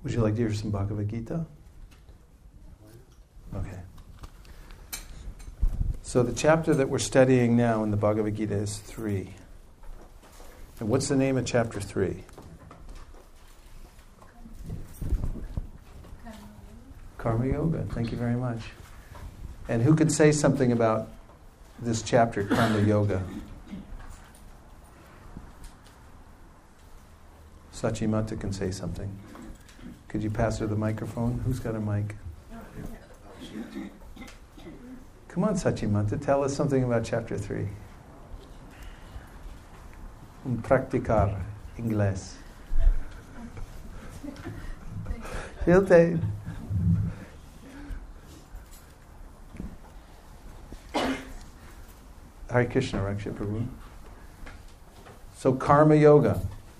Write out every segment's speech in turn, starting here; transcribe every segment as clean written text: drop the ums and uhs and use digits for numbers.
Would you like to hear some Bhagavad Gita? Okay. So the chapter that we're studying now in the Bhagavad Gita is 3. And what's the name of chapter 3? Karma Yoga. Thank you very much. And who could say something about this chapter, Karma Yoga? Sachimata can say something. Could you pass her the microphone? Who's got a mic? Come on, Sachimata, tell us something about chapter 3. Practicar inglés. He'll take. Hare Krishna, Raksha Prabhu. So, Karma Yoga.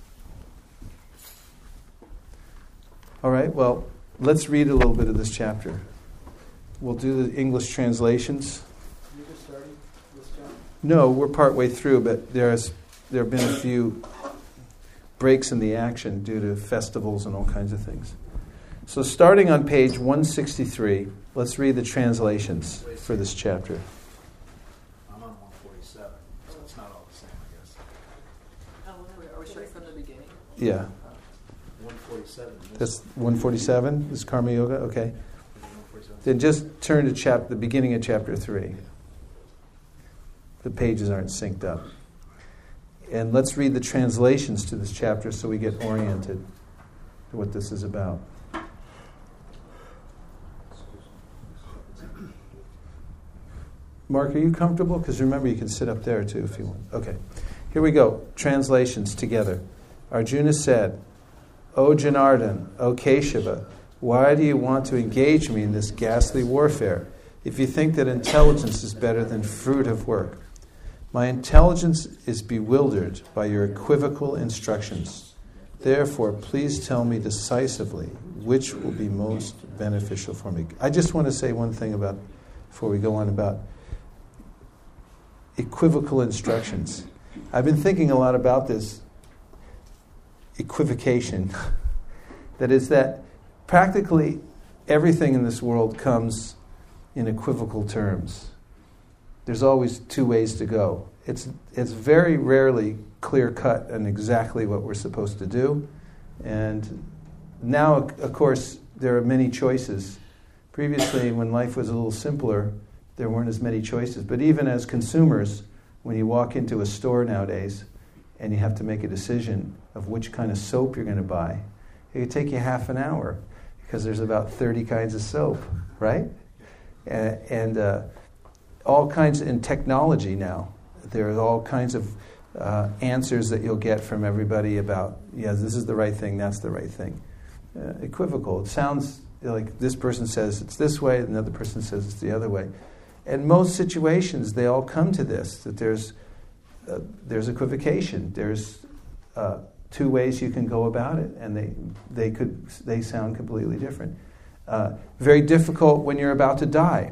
All right, well, let's read a little bit of this chapter. We'll do the English translations. You just started this chapter? No, we're partway through, but there have been a few breaks in the action due to festivals and all kinds of things. So starting on page 163, let's read the translations for this chapter. I'm on 147, so it's not all the same, I guess. Are we starting from the beginning? Yeah. 147. That's 147 is Karma Yoga? Okay. Then just turn to the beginning of chapter 3. The pages aren't synced up. And let's read the translations to this chapter so we get oriented to what this is about. Mark, are you comfortable? Because remember, you can sit up there too if you want. Okay. Here we go. Translations together. Arjuna said, O Janardhan, O Keshava, why do you want to engage me in this ghastly warfare if you think that intelligence is better than fruit of work? My intelligence is bewildered by your equivocal instructions. Therefore, please tell me decisively which will be most beneficial for me. I just want to say one thing before we go on about equivocal instructions. I've been thinking a lot about this equivocation. That is that practically everything in this world comes in equivocal terms. There's always two ways to go. It's very rarely clear-cut and exactly what we're supposed to do. And now, of course, there are many choices. Previously, when life was a little simpler, there weren't as many choices. But even as consumers, when you walk into a store nowadays and you have to make a decision of which kind of soap you're going to buy, it could take you half an hour because there's about 30 kinds of soap, right? And all kinds in technology now. There are all kinds of answers that you'll get from everybody about, yes, this is the right thing, that's the right thing. Equivocal. It sounds like this person says it's this way, another person says it's the other way. In most situations, they all come to this, that there's equivocation. There's two ways you can go about it, and they sound completely different. Very difficult when you're about to die.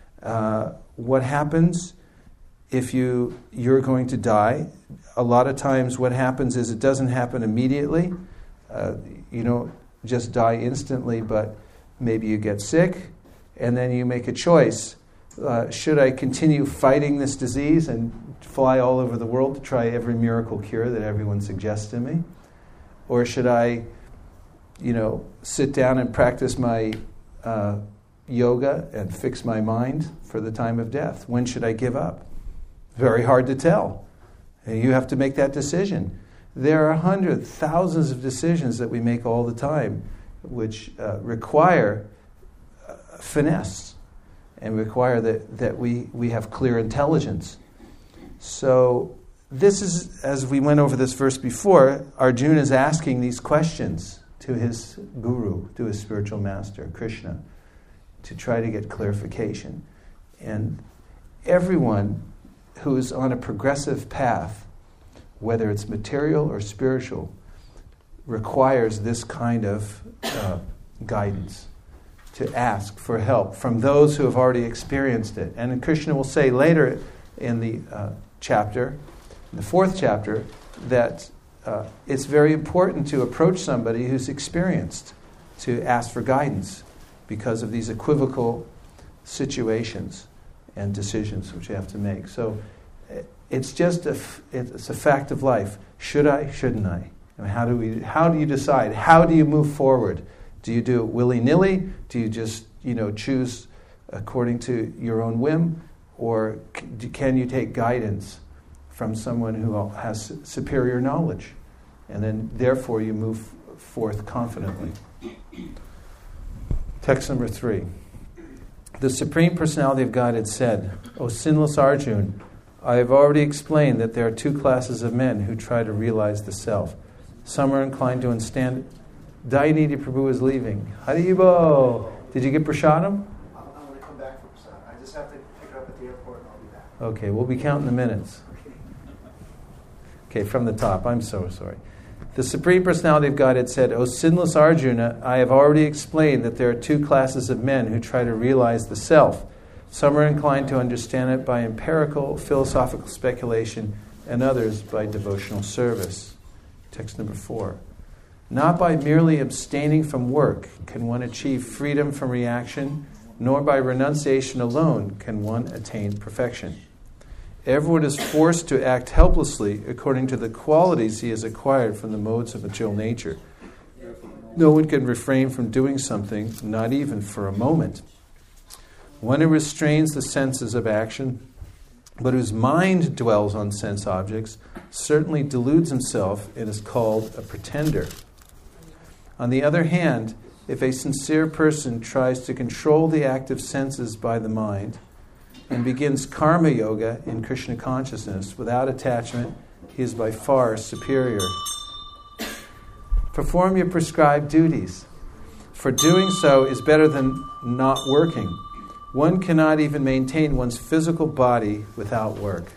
What happens if you're going to die? A lot of times what happens is it doesn't happen immediately. You don't just die instantly, but maybe you get sick, and then you make a choice. Should I continue fighting this disease and fly all over the world to try every miracle cure that everyone suggests to me? Or should I, sit down and practice my yoga and fix my mind for the time of death? When should I give up? Very hard to tell. You have to make that decision. There are hundreds, thousands of decisions that we make all the time which require finesse and require that we have clear intelligence. So this is, as we went over this verse before, Arjuna is asking these questions to his guru, to his spiritual master, Krishna, to try to get clarification. And everyone who is on a progressive path, whether it's material or spiritual, requires this kind of guidance, to ask for help from those who have already experienced it. And Krishna will say later in the chapter, in the 4th chapter, that it's very important to approach somebody who's experienced to ask for guidance because of these equivocal situations and decisions which you have to make. So it's just it's a fact of life. Should I? Shouldn't I? And how do you decide? How do you move forward? Do you do it willy-nilly? Do you just choose according to your own whim, or can you take guidance from someone who has superior knowledge, and then therefore you move forth confidently? Text number 3. The Supreme Personality of Godhead said, "O sinless Arjun, I have already explained that there are two classes of men who try to realize the self. Some are inclined to understand." Dayanidhi Prabhu is leaving. Haribo! Did you get prasadam? I'm going to come back for Prasad. I just have to pick it up at the airport and I'll be back. Okay, we'll be counting the minutes. Okay, from the top. I'm so sorry. The Supreme Personality of Godhead said, "O sinless Arjuna, I have already explained that there are two classes of men who try to realize the self. Some are inclined to understand it by empirical, philosophical speculation, and others by devotional service." Text number 4. Not by merely abstaining from work can one achieve freedom from reaction, nor by renunciation alone can one attain perfection. Everyone is forced to act helplessly according to the qualities he has acquired from the modes of material nature. No one can refrain from doing something, not even for a moment. One who restrains the senses of action, but whose mind dwells on sense objects, certainly deludes himself and is called a pretender. On the other hand, if a sincere person tries to control the active senses by the mind and begins karma yoga in Krishna consciousness without attachment, he is by far superior. Perform your prescribed duties, for doing so is better than not working. One cannot even maintain one's physical body without work.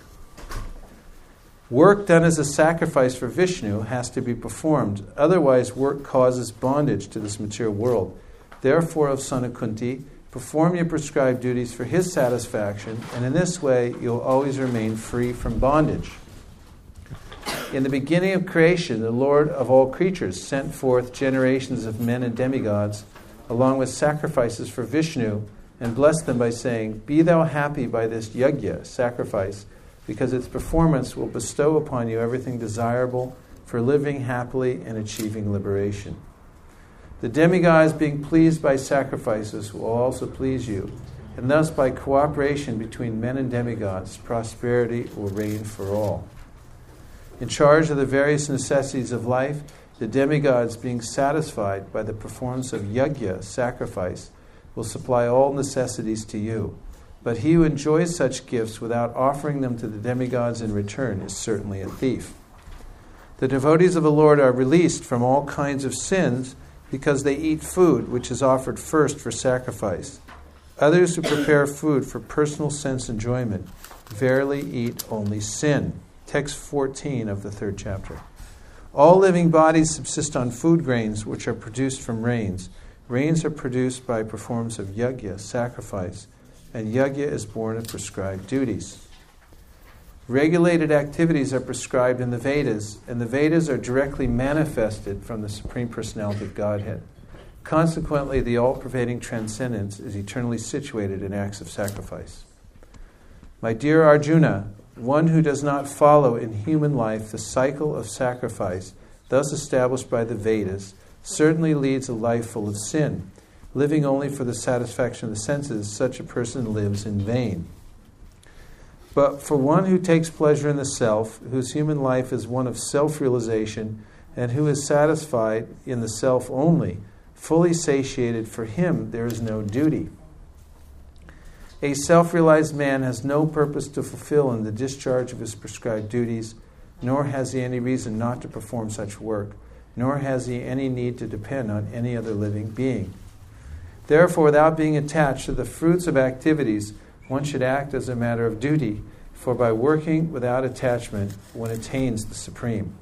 Work done as a sacrifice for Vishnu has to be performed. Otherwise, work causes bondage to this material world. Therefore, O son of Kunti, perform your prescribed duties for his satisfaction, and in this way you'll always remain free from bondage. In the beginning of creation, the Lord of all creatures sent forth generations of men and demigods, along with sacrifices for Vishnu, and blessed them by saying, "Be thou happy by this yajna," sacrifice, because its performance will bestow upon you everything desirable for living happily and achieving liberation. The demigods, being pleased by sacrifices, will also please you, and thus by cooperation between men and demigods, prosperity will reign for all. In charge of the various necessities of life, the demigods, being satisfied by the performance of yajna, sacrifice, will supply all necessities to you. But he who enjoys such gifts without offering them to the demigods in return is certainly a thief. The devotees of the Lord are released from all kinds of sins because they eat food which is offered first for sacrifice. Others who prepare food for personal sense enjoyment verily eat only sin. Text 14 of the 3rd chapter. All living bodies subsist on food grains which are produced from rains. Rains are produced by performance of yajna, sacrifice, and yajna is born of prescribed duties. Regulated activities are prescribed in the Vedas, and the Vedas are directly manifested from the Supreme Personality of Godhead. Consequently, the all-pervading transcendence is eternally situated in acts of sacrifice. My dear Arjuna, one who does not follow in human life the cycle of sacrifice thus established by the Vedas certainly leads a life full of sin. Living only for the satisfaction of the senses, such a person lives in vain. But for one who takes pleasure in the self, whose human life is one of self-realization, and who is satisfied in the self only, fully satiated, for him there is no duty. A self-realized man has no purpose to fulfill in the discharge of his prescribed duties, nor has he any reason not to perform such work, nor has he any need to depend on any other living being. Therefore, without being attached to the fruits of activities, one should act as a matter of duty, for by working without attachment, one attains the Supreme.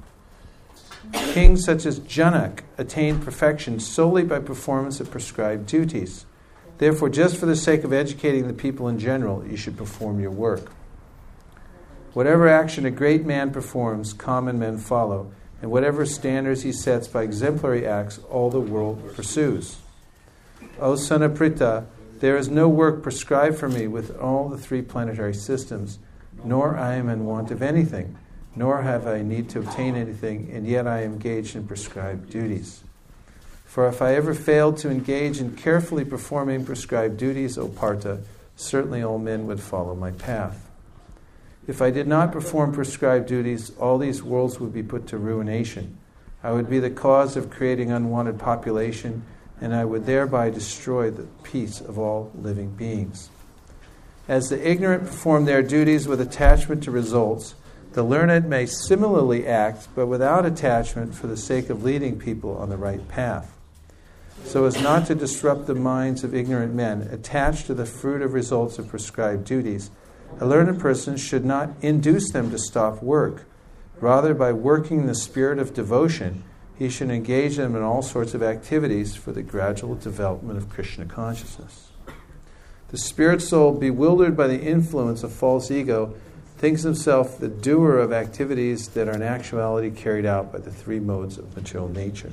Kings such as Janak attained perfection solely by performance of prescribed duties. Therefore, just for the sake of educating the people in general, you should perform your work. Whatever action a great man performs, common men follow, and whatever standards he sets by exemplary acts, all the world pursues. O son of Pritha, there is no work prescribed for me with all the 3 planetary systems, nor I am in want of anything, nor have I need to obtain anything, and yet I am engaged in prescribed duties. For if I ever failed to engage in carefully performing prescribed duties, O Partha, certainly all men would follow my path. If I did not perform prescribed duties, all these worlds would be put to ruination. I would be the cause of creating unwanted population, and I would thereby destroy the peace of all living beings. As the ignorant perform their duties with attachment to results, the learned may similarly act, but without attachment for the sake of leading people on the right path. So as not to disrupt the minds of ignorant men attached to the fruit of results of prescribed duties, a learned person should not induce them to stop work. Rather, by working in the spirit of devotion, he should engage them in all sorts of activities for the gradual development of Krishna consciousness. The spirit soul, bewildered by the influence of false ego, thinks himself the doer of activities that are in actuality carried out by the 3 modes of material nature.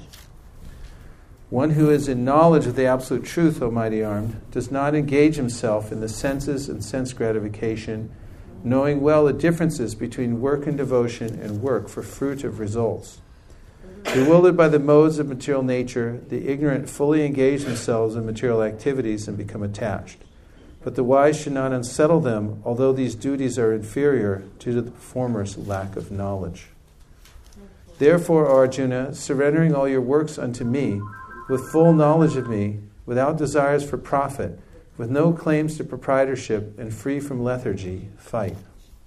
One who is in knowledge of the absolute truth, O mighty armed, does not engage himself in the senses and sense gratification, knowing well the differences between work and devotion and work for fruit of results. Bewildered by the modes of material nature, the ignorant fully engage themselves in material activities and become attached. But the wise should not unsettle them, although these duties are inferior due to the performer's lack of knowledge. Therefore, Arjuna, surrendering all your works unto me, with full knowledge of me, without desires for profit, with no claims to proprietorship, and free from lethargy, fight.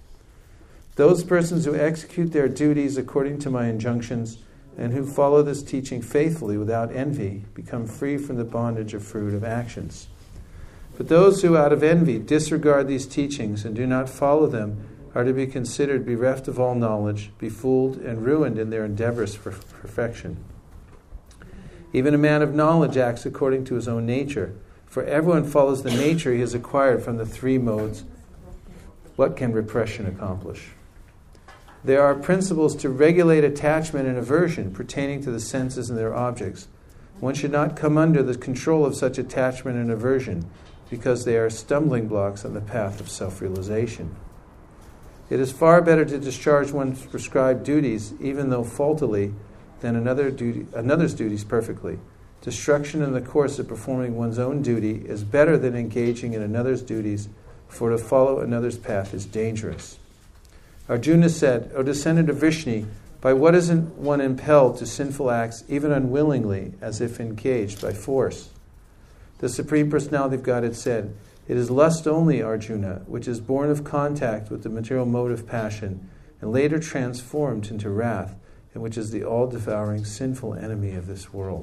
Those persons who execute their duties according to my injunctions and who follow this teaching faithfully without envy become free from the bondage of fruit of actions. But those who out of envy disregard these teachings and do not follow them are to be considered bereft of all knowledge, befooled, and ruined in their endeavors for perfection. Even a man of knowledge acts according to his own nature, for everyone follows the nature he has acquired from the 3 modes. What can repression accomplish? There are principles to regulate attachment and aversion pertaining to the senses and their objects. One should not come under the control of such attachment and aversion, because they are stumbling blocks on the path of self-realization. It is far better to discharge one's prescribed duties, even though faultily, than another's duties perfectly. Destruction in the course of performing one's own duty is better than engaging in another's duties, for to follow another's path is dangerous. Arjuna said, O descendant of Vrishni, by what is one impelled to sinful acts, even unwillingly, as if engaged by force? The Supreme Personality of Godhead said, it is lust only, Arjuna, which is born of contact with the material mode of passion, and later transformed into wrath, and which is the all-devouring sinful enemy of this world.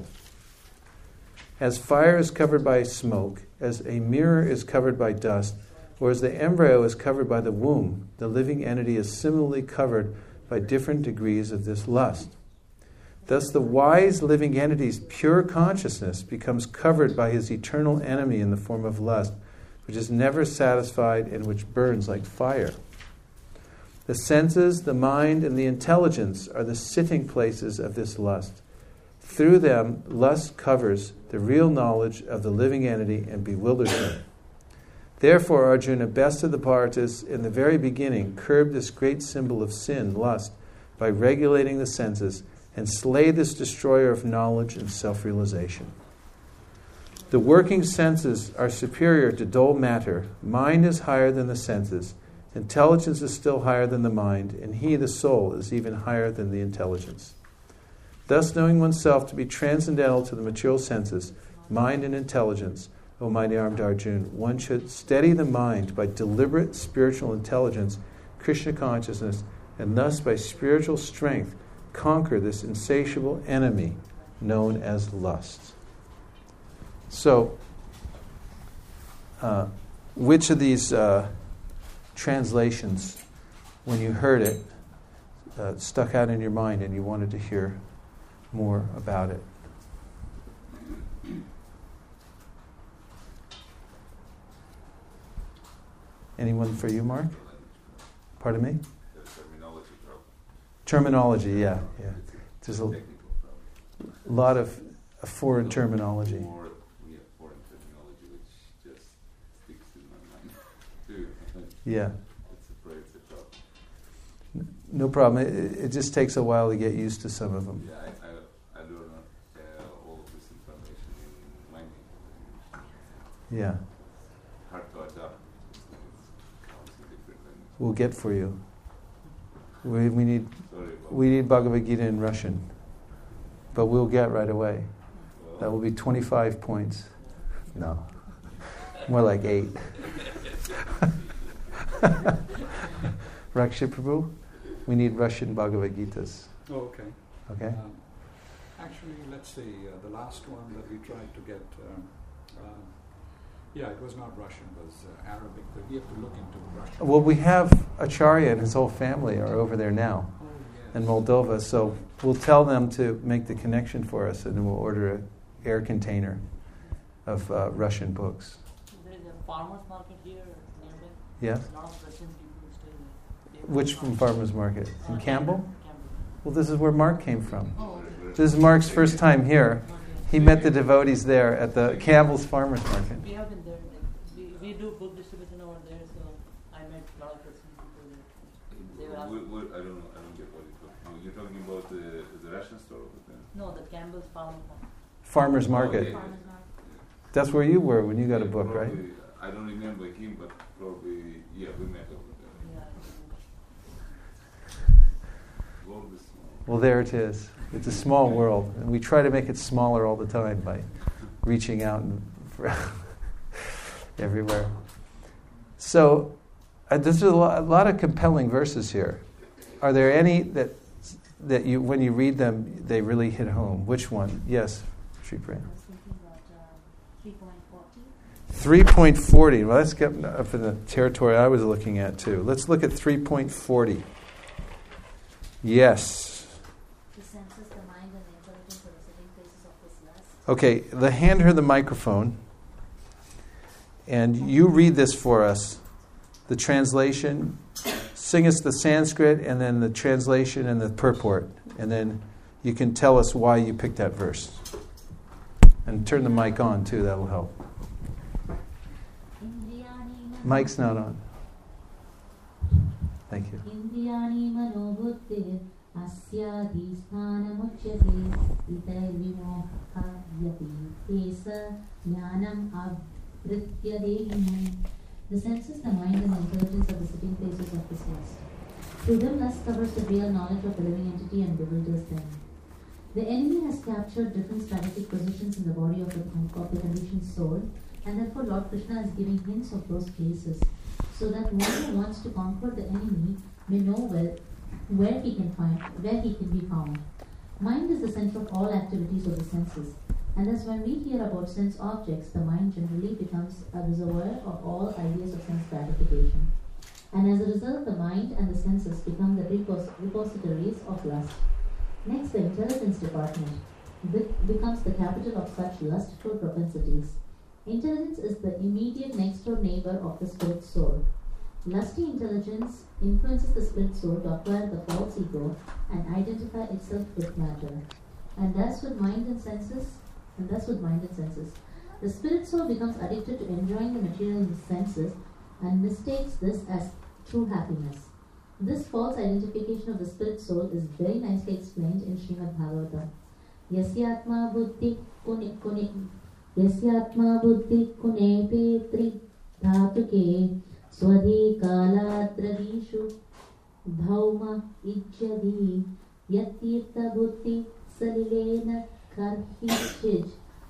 As fire is covered by smoke, as a mirror is covered by dust, or as the embryo is covered by the womb, the living entity is similarly covered by different degrees of this lust. Thus the wise living entity's pure consciousness becomes covered by his eternal enemy in the form of lust, which is never satisfied and which burns like fire. The senses, the mind, and the intelligence are the sitting places of this lust. Through them, lust covers the real knowledge of the living entity and bewilders him. Therefore, Arjuna, best of the Bharatas, in the very beginning, curbed this great symbol of sin, lust, by regulating the senses, and slay this destroyer of knowledge and self-realization. The working senses are superior to dull matter. Mind is higher than the senses. Intelligence is still higher than the mind, and he, the soul, is even higher than the intelligence. Thus, knowing oneself to be transcendental to the material senses, mind and intelligence, O mighty armed Arjuna, one should steady the mind by deliberate spiritual intelligence, Krishna consciousness, and thus by spiritual strength conquer this insatiable enemy known as lust. So, which of these translations, when you heard it, stuck out in your mind and you wanted to hear more about it? Anyone for you, Mark? Pardon me? Terminology, Terminology, yeah. There's a technical problem. lot of foreign terminology. More, foreign terminology which just sticks in my mind. Too. Yeah, It's a problem. no problem. It just takes a while to get used to some of them. Yeah, I don't know all of this information in my name. Yeah, Hard to adapt. It's completely different language. we'll get for you. We need Sorry about we need Bhagavad Gita in Russian, but we'll get right away. That will be 25 points. No, more like 8. Rakshit Prabhu, we need Russian Bhagavad Gitas. Oh, okay. Okay? Actually, let's see, the last one that we tried to get, it was not Russian, it was Arabic, but we have to look into Russian. Well, we have Acharya and his whole family are over there now Oh, yes. in Moldova, so we'll tell them to make the connection for us, and then we'll order an air container of Russian books. There is a farmer's market here nearby. Yes? A lot of Russian people stay there. Which from Farmers Market? In Campbell? Campbell. Well, this is where Mark came from. Oh, okay. This is Mark's first time here. Okay. He met the devotees there at the Campbell's Farmers Market. We have been there. Like, we do book distribution over there, so I met a lot of Russian people there. They were asking. I don't know. I don't get what you're talking about. You're talking about the Russian store over there. No, the Campbell's farm. Farmers Market. yeah. Farmers market. That's where you were when you got a book, right? Probably, I don't remember him, but probably, we met over there. Yeah. World is small. Well, there it is. It's a small world, and we try to make it smaller all the time by reaching out everywhere. So, there's a lot of compelling verses here. Are there any that you, when you read them, they really hit home? Which one? Yes, Shri Priya. I was thinking about 3.40. 3.40. Well, let's get up in the territory I was looking at too. Let's look at 3.40. Yes. The senses, the mind, and the intelligence are the sitting places of this lust. Okay, hand her the microphone, and you read this for us. The translation, sing us the Sanskrit, and then the translation and the purport, and then you can tell us why you picked that verse. And turn the mic on too, that'll help. Mic's not on. Thank you. Indriyani manobuddhir asyadi sthanamochyate itaivimohayati tesa jnanam avritya dehinam. The senses, the mind, and the intelligence are the sitting places of this lust. Through them, lust covers the real knowledge of the living entity and bewilders them. The enemy has captured different strategic positions in the body of the conditioned soul, and therefore Lord Krishna is giving hints of those places, so that one who wants to conquer the enemy may know where he can be found. Mind is the center of all activities of the senses, and thus when we hear about sense objects, the mind generally becomes a reservoir of all ideas of sense gratification. And as a result, the mind and the senses become the repositories of lust. Next, the intelligence department becomes the capital of such lustful propensities. Intelligence is the immediate next-door neighbor of the spirit soul. Lusty intelligence influences the spirit soul to acquire the false ego and identify itself with matter. And thus with mind and senses, the spirit soul becomes addicted to enjoying the material senses and mistakes this as true happiness. This false identification of the spirit soul is very nicely explained in Srimad Bhagavatam. Yasyatma buddhi kune petri dhatuke swadhi kaladradishu dhauma ijjadi yatirtha buddhi salilena karhishij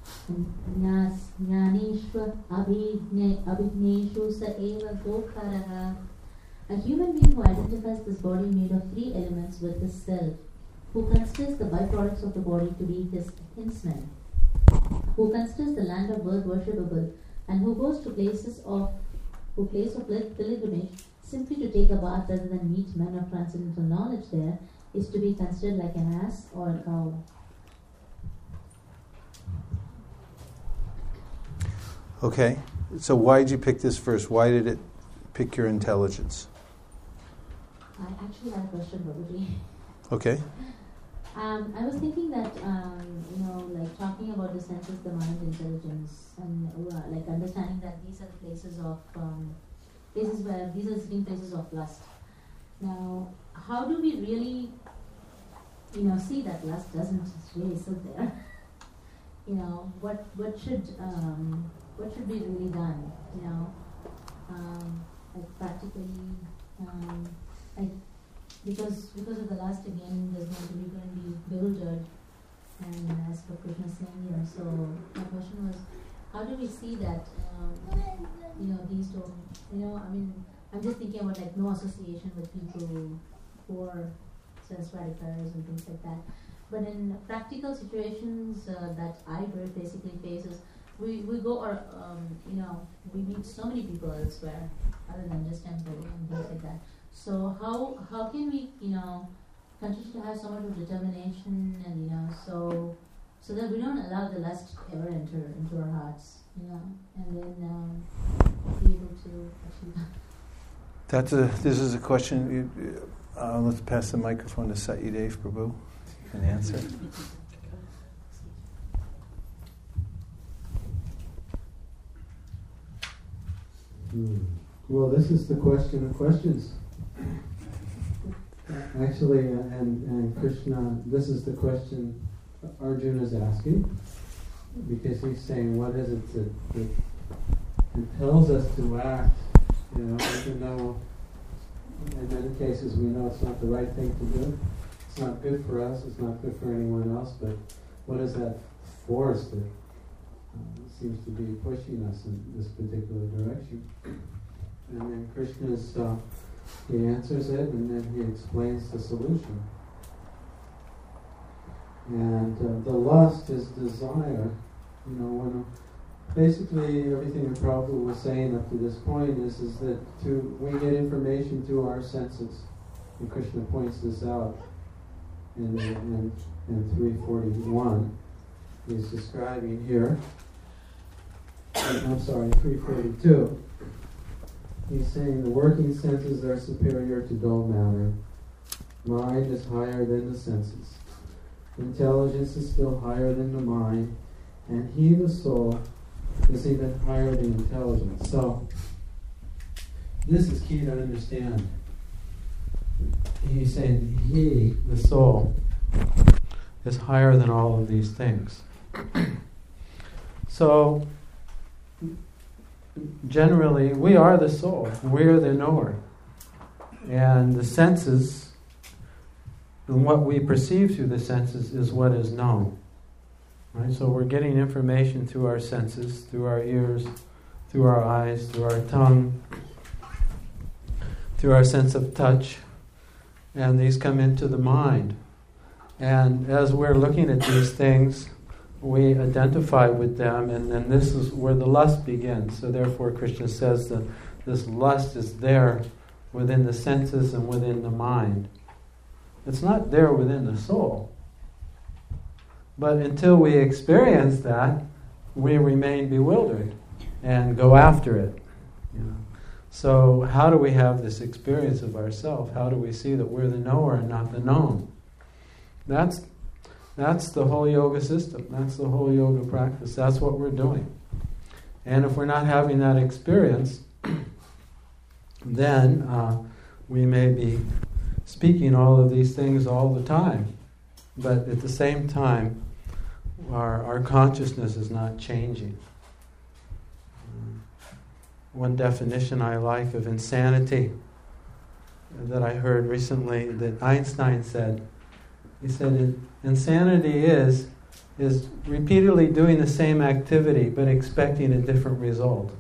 jnaneshva abhigneshu sa eva gokharaha. A human being who identifies this body made of three elements with his self, who considers the byproducts of the body to be his kinsmen, who considers the land of birth worshipable, and who goes to place of pilgrimage simply to take a bath rather than meet men of transcendental knowledge there, is to be considered like an ass or a cow. Okay, so why did you pick this verse? Why did it pick your intelligence? I actually have a question, Babuji. Okay. I was thinking that, like talking about the senses, the mind, intelligence, and like understanding that these are the places of, these are the sitting places of lust. Now, how do we really, see that lust doesn't really sit there? What should be really done? Like practically, like because of the lust again, there's going to be bewildered, and as for Krishna saying here. So my question was, how do we see that? These don't. I'm just thinking about like no association with people who are self-radicals and things like that. But in practical situations that I basically face is we go or we meet so many people elsewhere other than just temple and things like that. So how can we continue to have so much of determination and so that we don't allow the lust to ever enter into our hearts, and then be able to achieve that. This is a question. Let's pass the microphone to Satyadev Prabhu. You can answer. Well, this is the question of questions. Actually, and Krishna, this is the question Arjuna is asking, because he's saying, what is it that impels us to act? Even though in many cases we know it's not the right thing to do, it's not good for us, it's not good for anyone else, but what is that force that seems to be pushing us in this particular direction? And then Krishna's, he answers it, and then he explains the solution. And the lust is desire. When basically everything that Prabhupada was saying up to this point is that we get information through our senses. And Krishna points this out in 341. He's describing here. 342. He's saying the working senses are superior to dull matter. Mind is higher than the senses. Intelligence is still higher than the mind. And he, the soul, is even higher than intelligence. So, this is key to understand. He's saying he, the soul, is higher than all of these things. So, generally, we are the soul. We are the knower. And the senses, and what we perceive through the senses is what is known. Right? So we're getting information through our senses, through our ears, through our eyes, through our tongue, through our sense of touch, and these come into the mind. And as we're looking at these things, we identify with them, and then this is where the lust begins. So therefore Krishna says that this lust is there within the senses and within the mind. It's not there within the soul. But until we experience that, we remain bewildered and go after it. So how do we have this experience of ourself? How do we see that we're the knower and not the known? That's the whole yoga system. That's the whole yoga practice. That's what we're doing. And if we're not having that experience, then we may be speaking all of these things all the time. But at the same time, our consciousness is not changing. One definition I like of insanity that I heard recently that Einstein said, he said, insanity is repeatedly doing the same activity but expecting a different result.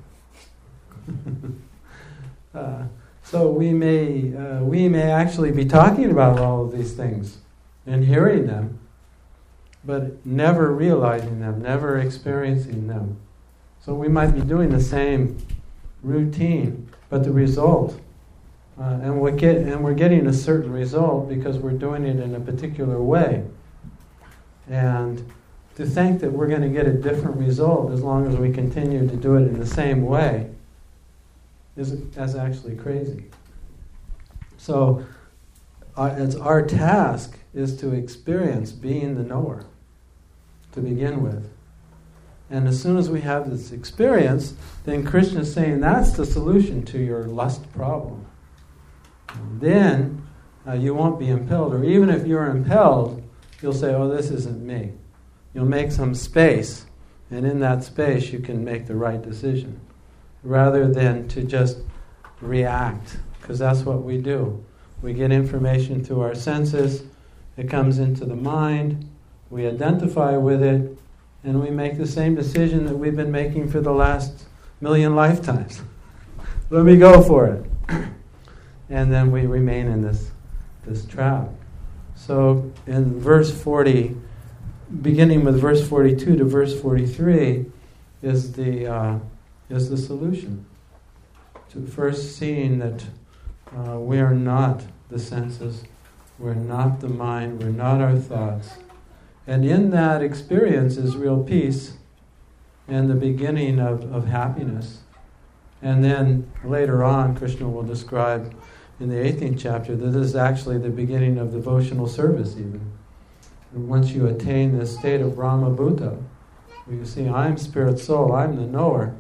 So we may actually be talking about all of these things and hearing them, but never realizing them, never experiencing them. So we might be doing the same routine, but the result, and we're getting a certain result because we're doing it in a particular way. And to think that we're going to get a different result as long as we continue to do it in the same way is actually crazy. So our task is to experience being the knower to begin with. And as soon as we have this experience, then Krishna is saying that's the solution to your lust problem. And then you won't be impelled, or even if you're impelled, you'll say, oh, this isn't me. You'll make some space, and in that space you can make the right decision, rather than to just react, because that's what we do. We get information through our senses, it comes into the mind, we identify with it, and we make the same decision that we've been making for the last million lifetimes. Let me go for it. And then we remain in this trap. So in verse 40, beginning with verse 42 to verse 43, is the solution. To first seeing that we are not the senses, we're not the mind, we're not our thoughts. And in that experience is real peace and the beginning of happiness. And then later on, Krishna will describe in the 18th chapter that this is actually the beginning of devotional service even. And once you attain this state of Brahma Bhuta, where you see, I'm spirit soul, I'm the knower,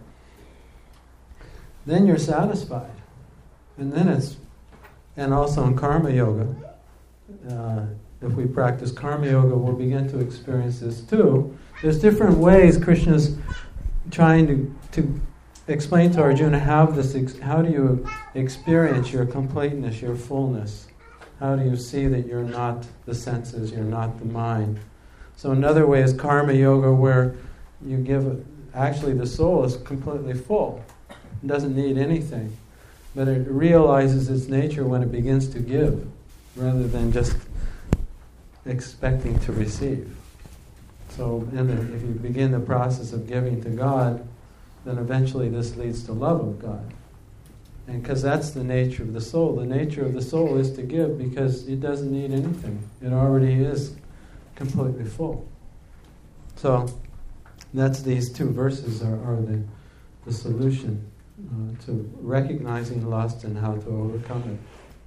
then you're satisfied. And then and also in Karma Yoga, if we practice Karma Yoga, we'll begin to experience this too. There's different ways Krishna's trying to explain to Arjuna how do you experience your completeness, your fullness? How do you see that you're not the senses, you're not the mind? So another way is Karma Yoga, where you actually the soul is completely full. It doesn't need anything. But it realizes its nature when it begins to give, rather than just expecting to receive. So if you begin the process of giving to God, then eventually this leads to love of God. And because that's the nature of the soul. The nature of the soul is to give because it doesn't need anything. It already is completely full. So that's these two verses are the solution to recognizing lust and how to overcome it.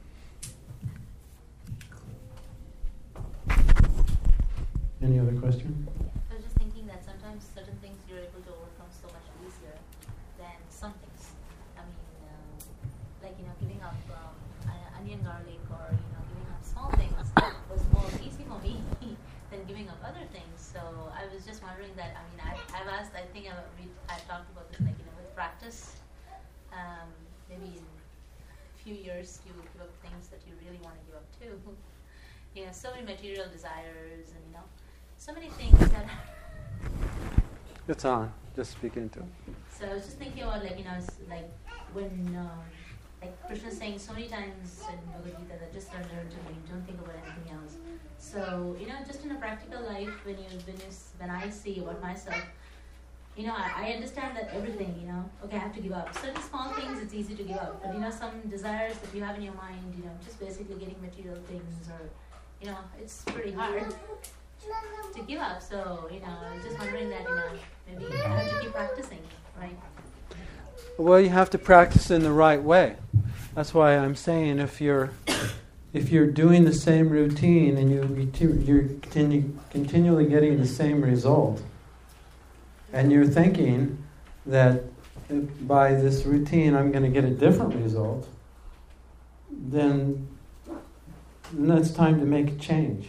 Any other question? I was just thinking that sometimes certain things you're able to overcome so much easier than some things. I mean, like, giving up onion garlic or, giving up small things was more easy for me than giving up other things. So I was just wondering that, I've asked, I think I've talked about this, with practice, maybe in a few years you will give up things that you really want to give up too. So many material desires and, so many things that... It's on. Just speak into it. So I was just thinking about, it's like when, Krishna's saying so many times in Bhagavad Gita that just surrender to me, don't think about anything else. So, just in a practical life, when I see about myself, I understand that everything, okay, I have to give up. Certain small things, it's easy to give up. But, some desires that you have in your mind, just basically getting material things or, it's pretty hard to give up. So, I was just wondering that, maybe I have to keep practicing, right? Well, you have to practice in the right way. That's why I'm saying if you're doing the same routine and you're continually getting the same result, and you're thinking that by this routine I'm going to get a different result, then it's time to make a change.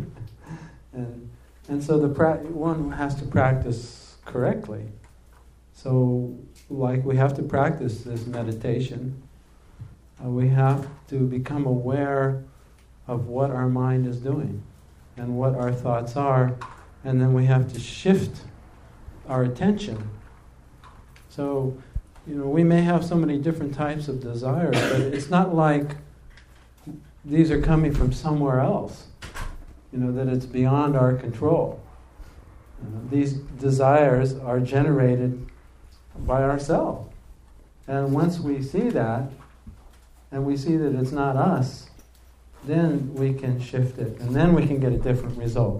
and so one has to practice correctly. So, like we have to practice this meditation. We have to become aware of what our mind is doing and what our thoughts are, and then we have to shift our attention. So, we may have so many different types of desires, but it's not like these are coming from somewhere else, that it's beyond our control. These desires are generated by ourselves. And once we see that, and we see that it's not us, then we can shift it, and then we can get a different result.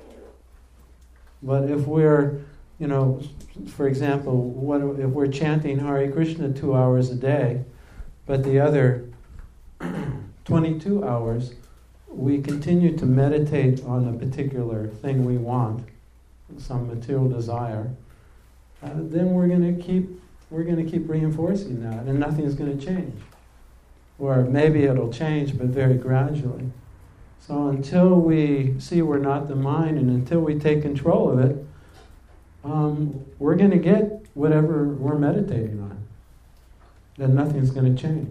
But if we're, for example, if we're chanting Hare Krishna 2 hours a day, but the other 22 hours we continue to meditate on a particular thing we want, some material desire, then we're going to keep reinforcing that, and nothing is going to change. Or maybe it'll change, but very gradually. So until we see we're not the mind, and until we take control of it, we're going to get whatever we're meditating on. Then nothing's going to change.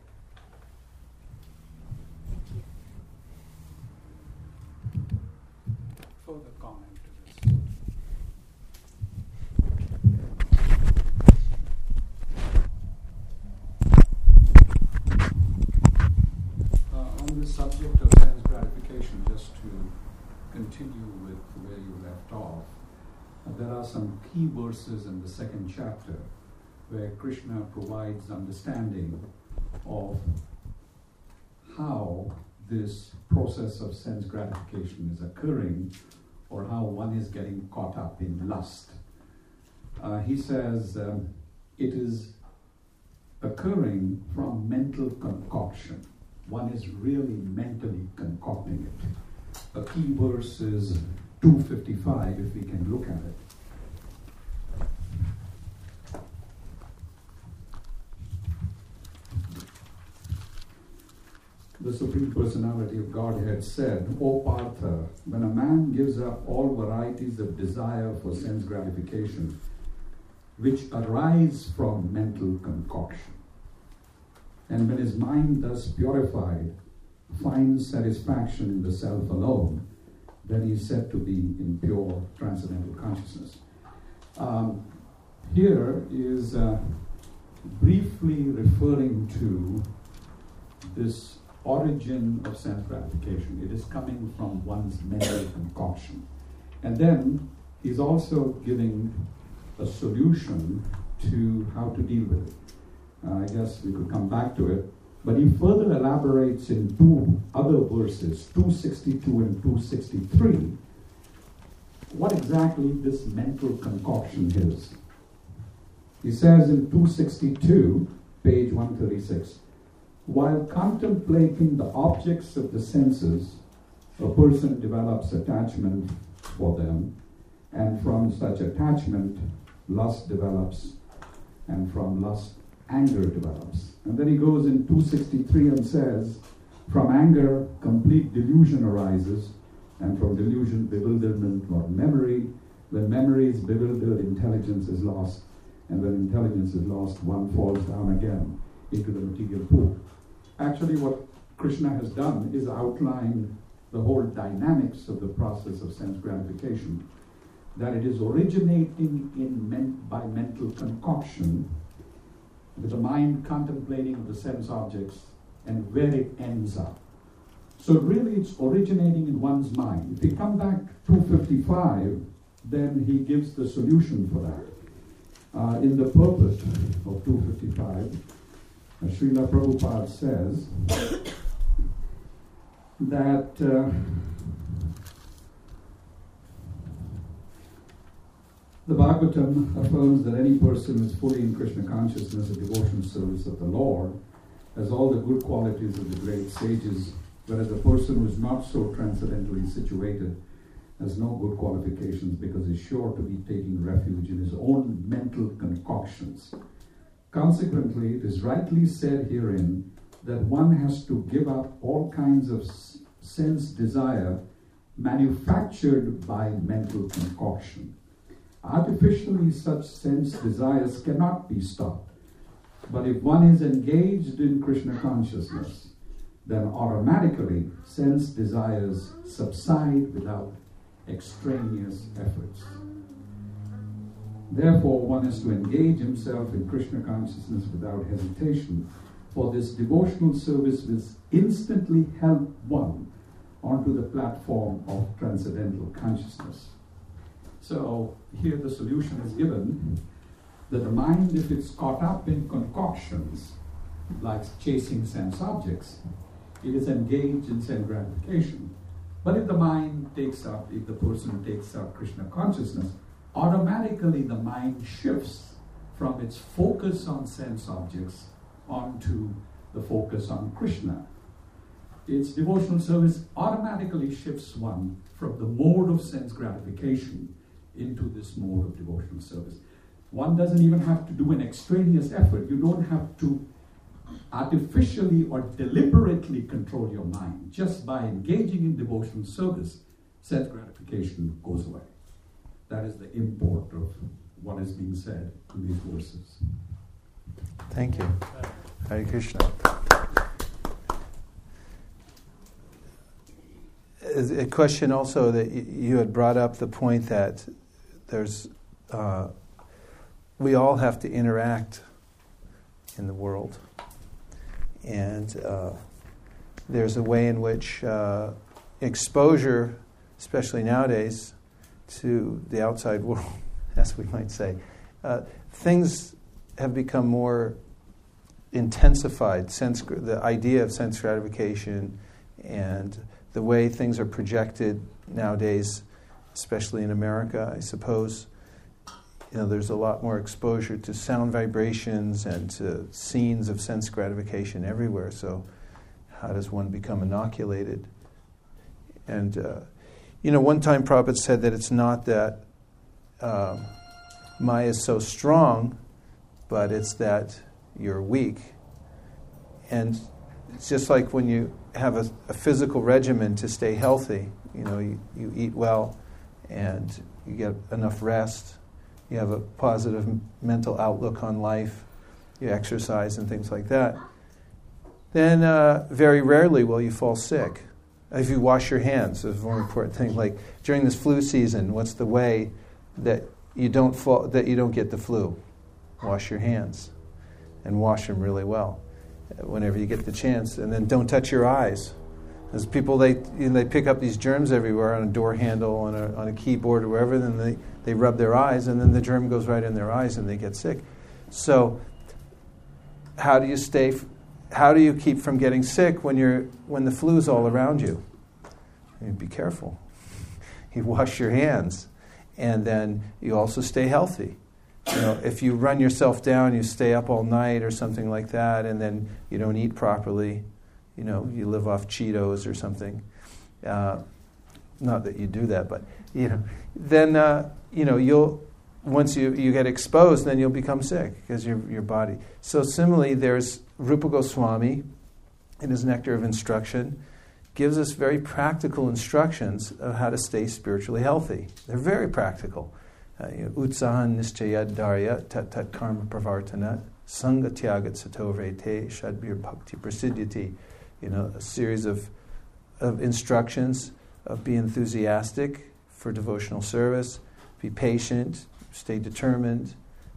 Further comment to this. On the subject of sense gratification, just to continue with where you left off, there are some key verses in the second chapter where Krishna provides understanding of how this process of sense gratification is occurring, or how one is getting caught up in lust. He says it is occurring from mental concoction. One is really mentally concocting it. A key verse is 255, if we can look at it. The Supreme Personality of Godhead said, O Partha, when a man gives up all varieties of desire for sense gratification, which arise from mental concoction, and when his mind thus purified finds satisfaction in the self alone, then he is said to be in pure transcendental consciousness. Here is briefly referring to this origin of sense gratification. It is coming from one's mental concoction. And then he's also giving a solution to how to deal with it. I guess we could come back to it. But he further elaborates in two other verses, 262 and 263, what exactly this mental concoction is. He says in 262, page 136, while contemplating the objects of the senses, a person develops attachment for them, and from such attachment, lust develops, and from lust, anger develops. And then he goes in 263 and says, from anger, complete delusion arises, and from delusion, bewilderment or memory. When memory is bewildered, intelligence is lost, and when intelligence is lost, one falls down again into the material pool. Actually, what Krishna has done is outline the whole dynamics of the process of sense gratification, that it is originating by mental concoction, with the mind contemplating the sense objects and where it ends up. So really it's originating in one's mind. If we come back to 255, then he gives the solution for that. In the purport of 255, Srila Prabhupada says that the Bhagavatam affirms that any person who is fully in Krishna consciousness and devotion service of the Lord has all the good qualities of the great sages, whereas a person who is not so transcendently situated has no good qualifications because he's sure to be taking refuge in his own mental concoctions. Consequently, it is rightly said herein that one has to give up all kinds of sense desire manufactured by mental concoction. Artificially, such sense desires cannot be stopped. But if one is engaged in Krishna consciousness, then automatically sense desires subside without extraneous efforts. Therefore, one is to engage himself in Krishna consciousness without hesitation, for this devotional service will instantly help one onto the platform of transcendental consciousness. So here the solution is given, that the mind, if it's caught up in concoctions, like chasing sense objects, it is engaged in sense gratification. But if the mind takes up, if the person takes up Krishna consciousness, automatically the mind shifts from its focus on sense objects onto the focus on Krishna. its devotional service automatically shifts one from the mode of sense gratification into this mode of devotional service. One doesn't even have to do an extraneous effort. You don't have to artificially or deliberately control your mind. Just by engaging in devotional service, sense gratification goes away. That is the import of what is being said in these verses. Thank you. Hare Krishna. A question also that you had brought up the point that there's we all have to interact in the world, and there's a way in which exposure, especially nowadays, to the outside world, as we might say, things have become more intensified. The idea of sense gratification and the way things are projected nowadays, especially in America, I suppose, there's a lot more exposure to sound vibrations and to scenes of sense gratification everywhere. So how does one become inoculated? And, one time Prabhupada said that it's not that Maya is so strong, but it's that you're weak. And it's just like when you have a physical regimen to stay healthy. You eat well and you get enough rest. You have a positive mental outlook on life. You exercise and things like that. Then very rarely will you fall sick. If you wash your hands, is a very important thing. Like during this flu season, what's the way that you don't get the flu? Wash your hands, and wash them really well whenever you get the chance. And then don't touch your eyes. As people, they pick up these germs everywhere on a door handle, on a keyboard or wherever, then they rub their eyes, and then the germ goes right in their eyes and they get sick. So how do you keep from getting sick when the flu's all around you? You be careful. You wash your hands, and then you also stay healthy. If you run yourself down, you stay up all night or something like that, and then you don't eat properly, you live off Cheetos or something. Not that you do that, but then you'll once you get exposed, then you'll become sick because your body. So similarly, there's Rupa Goswami in his Nectar of Instruction gives us very practical instructions of how to stay spiritually healthy. They're very practical. Utsahan nischayad dharya tat tat karma pravartanat sangha tyagat sato vrete shadbir bhakti prasiddhyati. A series of instructions of be enthusiastic for devotional service, be patient, stay determined,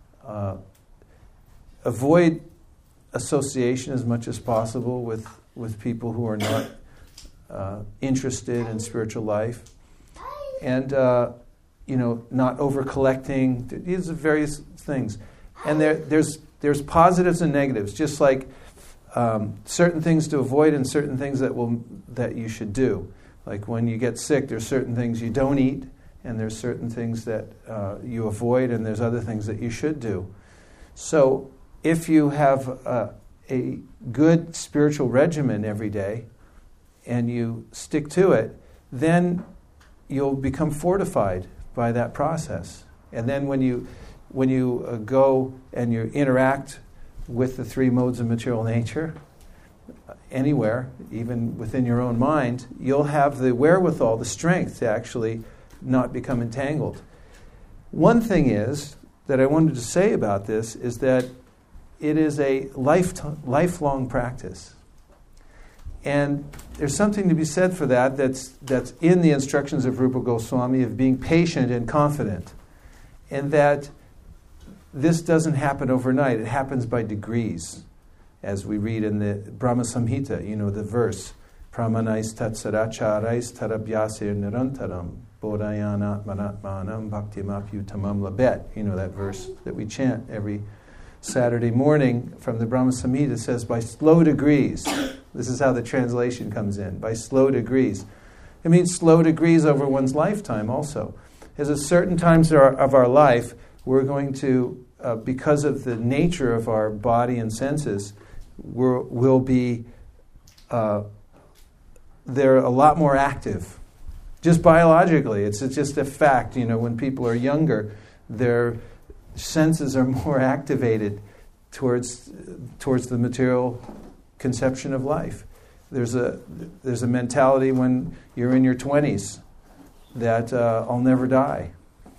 avoid association as much as possible with people who are not interested in spiritual life, and not over collecting. These are various things, and there's positives and negatives, just like certain things to avoid and certain things that you should do. Like when you get sick, there's certain things you don't eat, and there's certain things that you avoid, and there's other things that you should do. So if you have a good spiritual regimen every day, and you stick to it, then you'll become fortified by that process. And then when you go and you interact with the three modes of material nature, anywhere, even within your own mind, you'll have the wherewithal, the strength to actually not become entangled. One thing is that I wanted to say about this is that it is a lifelong practice. And there's something to be said for that's in the instructions of Rupa Goswami of being patient and confident. And that this doesn't happen overnight. It happens by degrees. As we read in the Brahma Samhita, the verse, Pramanais tatsaracharais tarabhyasir nirantaram bodhayanat manatmanam bhaktimapyutamam labet. That verse that we chant every Saturday morning from the Brahma Samhita says, by slow degrees. This is how the translation comes in, by slow degrees. It means slow degrees over one's lifetime also. There's at certain times of our life, we're going to, because of the nature of our body and senses, we'll be they're a lot more active. Just biologically, it's just a fact. When people are younger, their senses are more activated towards the material conception of life. There's a mentality when you're in your 20s that I'll never die.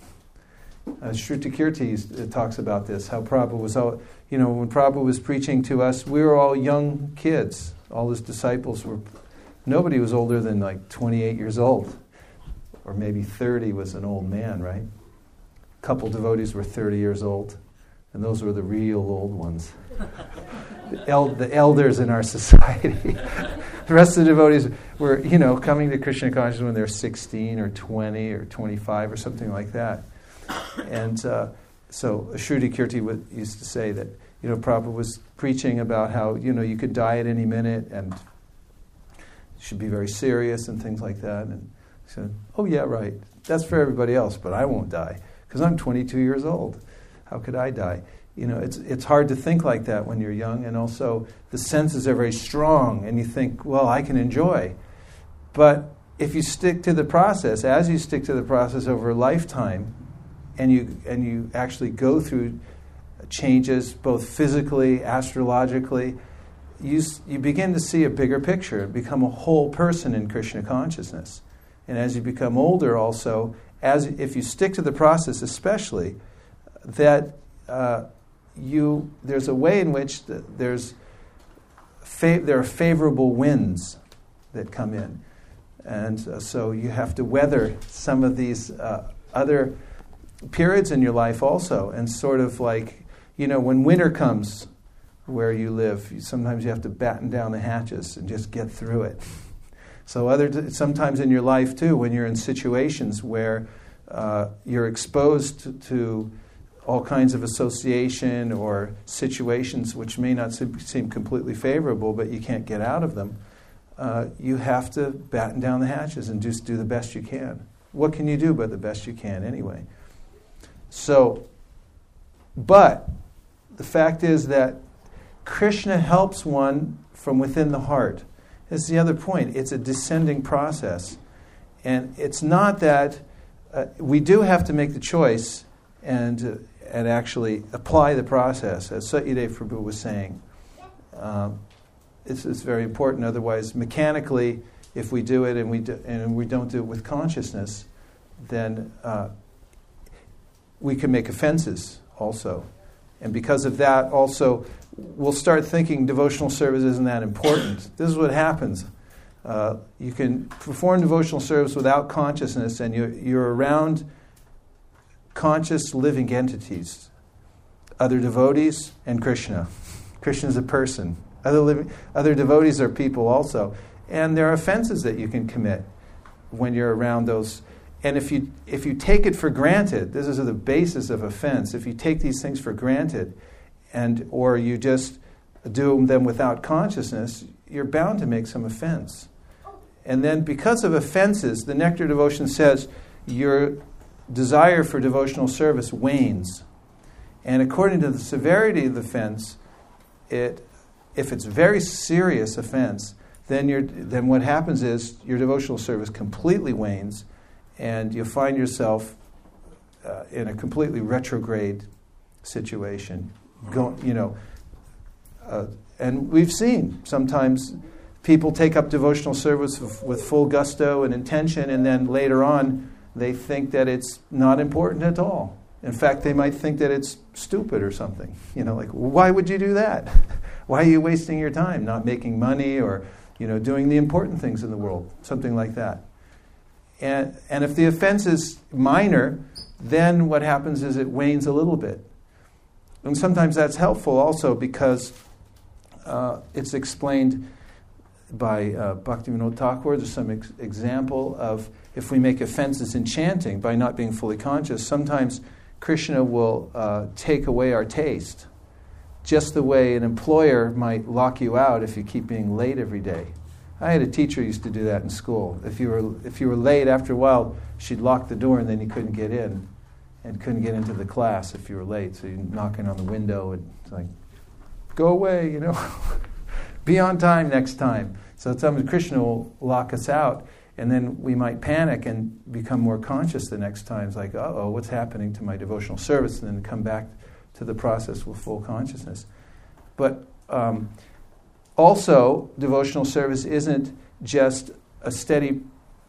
Shrutikirti talks about this, how Prabhupada was when Prabhupada was preaching to us, we were all young kids. All his disciples nobody was older than like 28 years old. Or maybe 30 was an old man, right? A couple devotees were 30 years old, and those were the real old ones. The elders in our society. The rest of the devotees were, coming to Krishna consciousness when they're 16 or 20 or 25 or something like that. And so Shrutikirti used to say that, Prabhupada was preaching about how, you could die at any minute and you should be very serious and things like that. And he said, oh yeah, right. That's for everybody else, but I won't die because I'm 22 years old. How could I die? It's hard to think like that when you're young, and also the senses are very strong, and you think, well, I can enjoy. But if you stick to the process, as you stick to the process over a lifetime, and you actually go through changes both physically, astrologically, you begin to see a bigger picture, become a whole person in Krishna consciousness. And as you become older also, if you stick to the process especially, that there's a way in which there are favorable winds that come in. And so you have to weather some of these other periods in your life also. And sort of like, when winter comes where you live, sometimes you have to batten down the hatches and just get through it. So sometimes in your life too, when you're in situations where you're exposed to all kinds of association or situations which may not seem completely favorable, but you can't get out of them, you have to batten down the hatches and just do the best you can. What can you do but the best you can anyway? But the fact is that Krishna helps one from within the heart. This is the other point. It's a descending process. And it's not that we do have to make the choice and actually apply the process, as Satyadev Prabhu was saying. It's very important. Otherwise, mechanically, if we do it and we don't do it with consciousness, then we can make offenses also. And because of that, also, we'll start thinking devotional service isn't that important. This is what happens. You can perform devotional service without consciousness, and you're around conscious living entities, other devotees, and Krishna. Krishna is a person. Other devotees are people also. And there are offenses that you can commit when you're around those. And if you take it for granted, this is the basis of offense. If you take these things for granted, or you just do them without consciousness, you're bound to make some offense. And then because of offenses, the Nectar Devotion says your desire for devotional service wanes. And according to the severity of the offense, if it's very serious offense, then what happens is your devotional service completely wanes, and you'll find yourself in a completely retrograde situation. And we've seen sometimes people take up devotional service with full gusto and intention, and then later on they think that it's not important at all. In fact, they might think that it's stupid or something. Like, why would you do that? Why are you wasting your time not making money or doing the important things in the world? Something like that. And if the offense is minor, then what happens is it wanes a little bit. And sometimes that's helpful also because it's explained by Bhaktivinoda Thakur. There's some example of if we make offenses in chanting by not being fully conscious, sometimes Krishna will take away our taste, just the way an employer might lock you out if you keep being late every day. I had a teacher who used to do that in school. If you were late, after a while, she'd lock the door and then you couldn't get in and couldn't get into the class if you were late. So you're knocking on the window and it's like, go away, be on time next time. So sometimes Krishna will lock us out, and then we might panic and become more conscious the next time. It's like, uh-oh, what's happening to my devotional service? And then come back to the process with full consciousness. But also, devotional service isn't just a steady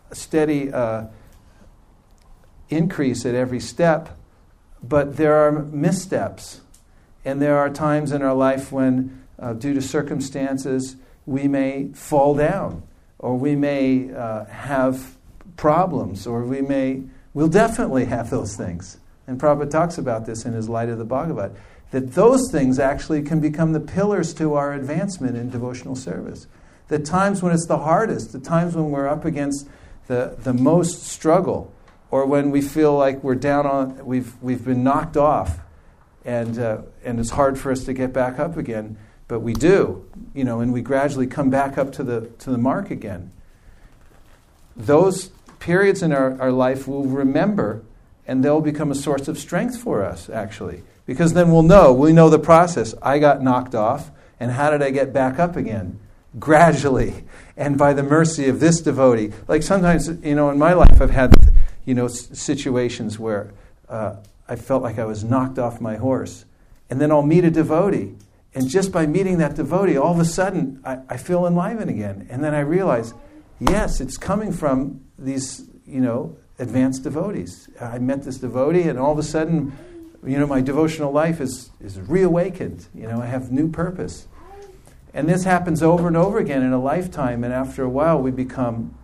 increase at every step, but there are missteps. And there are times in our life when, due to circumstances, we may fall down, or we may have problems, or we'll definitely have those things. And Prabhupada talks about this in his Light of the Bhagavad, that those things actually can become the pillars to our advancement in devotional service. The times when it's the hardest, the times when we're up against the most struggle, or when we feel like we're down on, we've been knocked off, and it's hard for us to get back up again, but we do, and we gradually come back up to the mark again. Those periods in our life we'll remember, and they'll become a source of strength for us, actually. Because then we know the process. I got knocked off, and how did I get back up again? Gradually, and by the mercy of this devotee. Like sometimes, in my life I've had, situations where I felt like I was knocked off my horse. And then I'll meet a devotee. And just by meeting that devotee, all of a sudden, I feel enlivened again. And then I realize, yes, it's coming from these, advanced devotees. I met this devotee, and all of a sudden, my devotional life is reawakened. I have new purpose. And this happens over and over again in a lifetime, and after a while we become,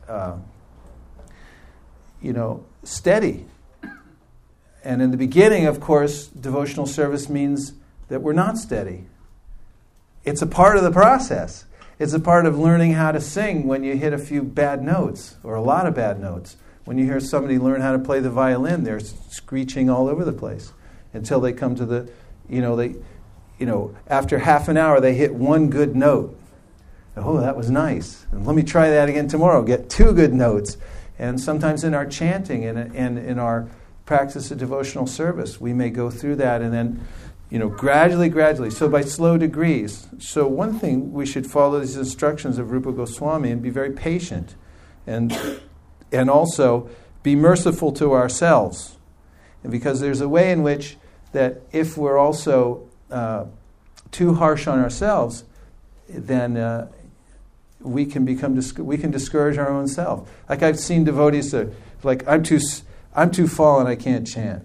steady. And in the beginning, of course, devotional service means that we're not steady. It's a part of the process. It's a part of learning how to sing when you hit a few bad notes, or a lot of bad notes. When you hear somebody learn how to play the violin, they're screeching all over the place until they come to the, after half an hour, they hit one good note. Oh, that was nice. And let me try that again tomorrow. Get 2 good notes. And sometimes in our chanting and in our practice of devotional service, we may go through that and then, gradually. So by slow degrees. So one thing, we should follow these instructions of Rupa Goswami and be very patient. And also be merciful to ourselves. And because there's a way in which that if we're also too harsh on ourselves, then we can discourage our own self. Like I've seen devotees that, like, I'm too fallen, I can't chant.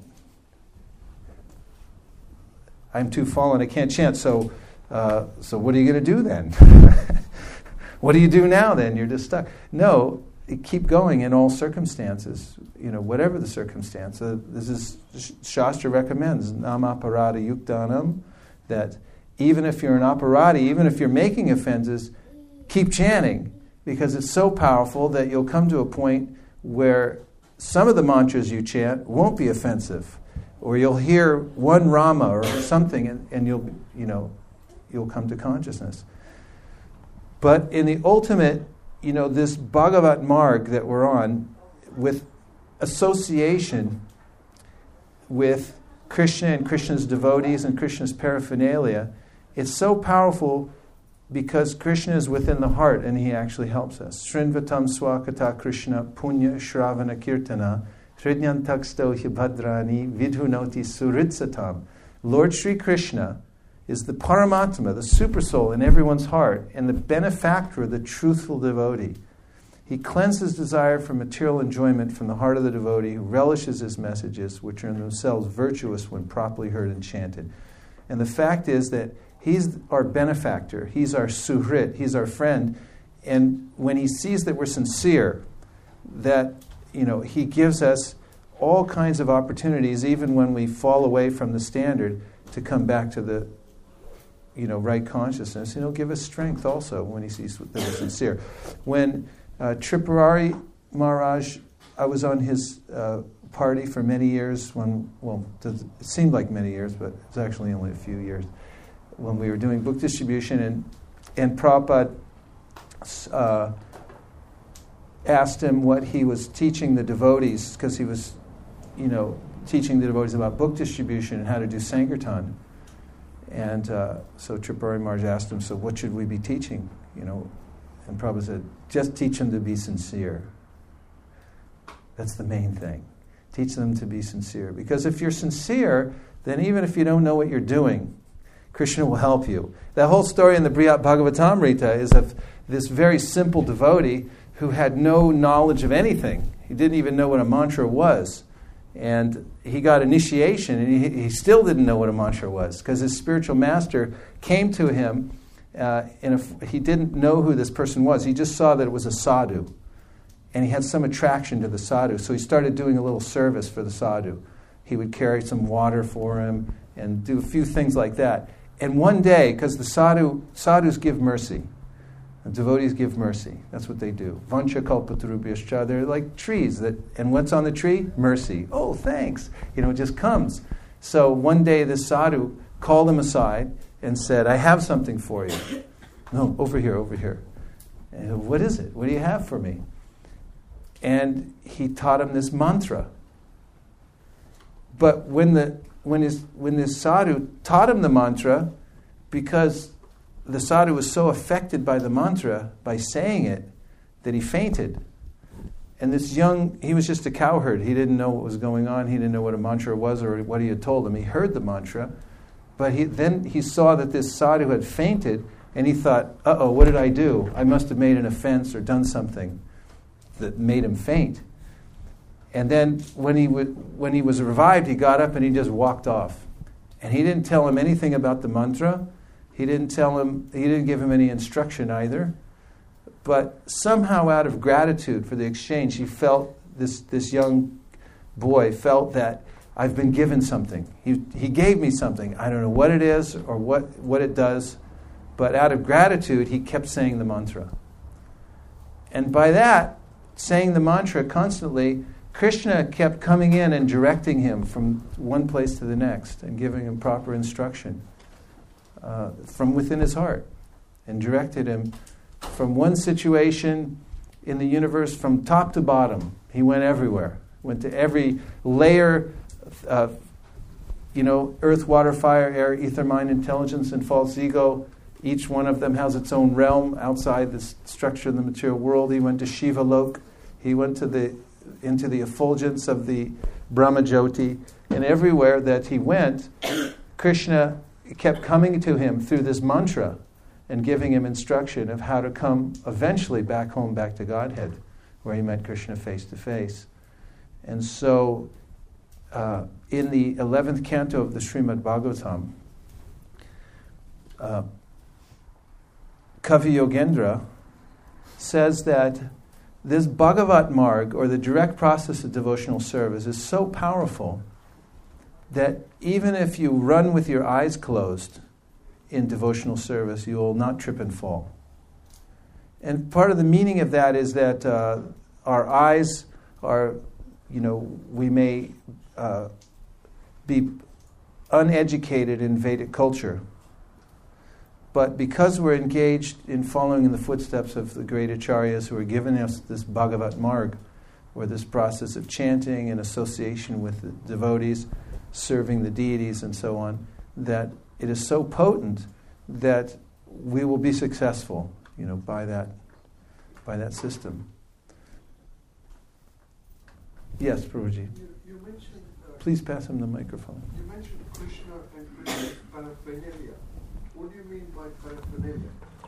I'm too fallen, I can't chant. So what are you going to do then? What do you do now then? You're just stuck. No, keep going in all circumstances. Whatever the circumstance. This is Shastra recommends namaparada yuktanam, that even if you're an aparadi, even if you're making offenses, keep chanting, because it's so powerful that you'll come to a point where some of the mantras you chant won't be offensive, or you'll hear one Rama or something, and you'll come to consciousness. But in the ultimate, this Bhagavat Marg that we're on, with association with Krishna and Krishna's devotees and Krishna's paraphernalia, it's so powerful because Krishna is within the heart and he actually helps us. Srinvatam swakata Krishna punya shravana kirtana hridyantaksto hibhadrani vidhunoti suritsatam. Lord Sri Krishna is the Paramatma, the Supersoul in everyone's heart, and the benefactor, the truthful devotee. He cleanses desire for material enjoyment from the heart of the devotee who relishes his messages, which are in themselves virtuous when properly heard and chanted. And the fact is that he's our benefactor, he's our suhrit, he's our friend, and when he sees that we're sincere, that he gives us all kinds of opportunities, even when we fall away from the standard, to come back to the right consciousness. And he'll give us strength also when he sees that we're sincere. When Tripurari Maharaj, I was on his party for many years, it seemed like many years, but it was actually only a few years, when we were doing book distribution, and Prabhupada asked him what he was teaching the devotees, because he was, teaching the devotees about book distribution and how to do Sankirtan. And so Tripurari Maharaj asked him, so what should we be teaching? And Prabhupada said, just teach them to be sincere. That's the main thing. Teach them to be sincere. Because if you're sincere, then even if you don't know what you're doing, Krishna will help you. That whole story in the Brihad Bhagavatamrita is of this very simple devotee who had no knowledge of anything. He didn't even know what a mantra was. And he got initiation, and he still didn't know what a mantra was, because his spiritual master came to him. He didn't know who this person was. He just saw that it was a sadhu. And he had some attraction to the sadhu. So he started doing a little service for the sadhu. He would carry some water for him and do a few things like that. And one day, because the sadhus give mercy, the devotees give mercy. That's what they do. Vancha kalpatarubhyascha. They're like trees. And what's on the tree? Mercy. Oh, thanks. It just comes. So one day the sadhu called him aside and said, I have something for you. No, over here. And, what is it? What do you have for me? And he taught him this mantra. But when this sadhu taught him the mantra, because the sadhu was so affected by the mantra, by saying it, that he fainted. And he was just a cowherd. He didn't know what was going on. He didn't know what a mantra was or what he had told him. He heard the mantra, but then he saw that this sadhu had fainted, and he thought, uh-oh, what did I do? I must have made an offense or done something that made him faint. And then when he was revived, he got up and he just walked off. And he didn't tell him anything about the mantra. He didn't give him any instruction either. But somehow out of gratitude for the exchange, he felt, this young boy felt that I've been given something. He gave me something. I don't know what it is or what it does, but out of gratitude, he kept saying the mantra. And by that, saying the mantra constantly, Krishna kept coming in and directing him from one place to the next and giving him proper instruction from within his heart, and directed him from one situation in the universe from top to bottom. He went everywhere, went to every layer, earth, water, fire, air, ether, mind, intelligence, and false ego. Each one of them has its own realm outside the structure of the material world. He went to Shiva Lok. He went into the effulgence of the Brahma Jyoti. And everywhere that he went, Krishna kept coming to him through this mantra and giving him instruction of how to come eventually back home, back to Godhead, where he met Krishna face to face. And so, in the 11th canto of the Srimad Bhagavatam, Kavi Yogendra says that this Bhagavat Marg, or the direct process of devotional service, is so powerful that even if you run with your eyes closed in devotional service, you will not trip and fall. And part of the meaning of that is that our eyes are, we may be uneducated in Vedic culture, but because we're engaged in following in the footsteps of the great acharyas who are giving us this Bhagavat Marg, or this process of chanting in association with the devotees, serving the deities and so on, that it is so potent that we will be successful, by that system. Yes, Prabhuji. You mentioned... Please pass him the microphone. You mentioned Krishna and Krishna's paraphernalia. What do you mean by paraphernalia?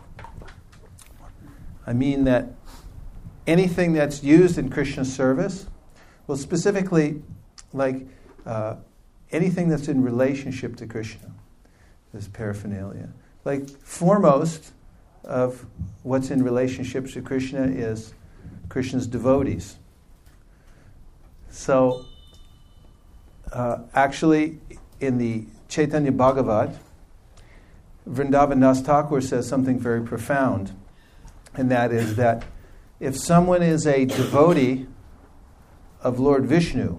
I mean that anything that's used in Krishna's service, well, specifically, like anything that's in relationship to Krishna is paraphernalia. Like, foremost of what's in relationship to Krishna is Krishna's devotees. So, actually, in the Chaitanya Bhagavat, Vrindavan Das Thakur says something very profound, and that is that if someone is a devotee of Lord Vishnu,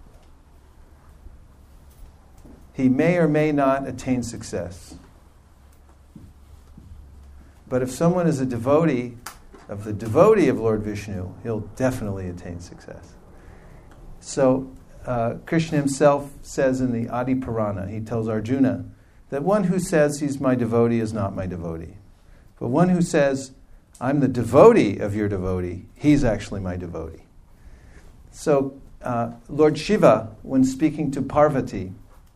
he may or may not attain success. But if someone is a devotee of Lord Vishnu, he'll definitely attain success. So Krishna himself says in the Adi Purana, he tells Arjuna, that one who says he's my devotee is not my devotee. But one who says, I'm the devotee of your devotee. He's actually my devotee. So Lord Shiva, when speaking to Parvati,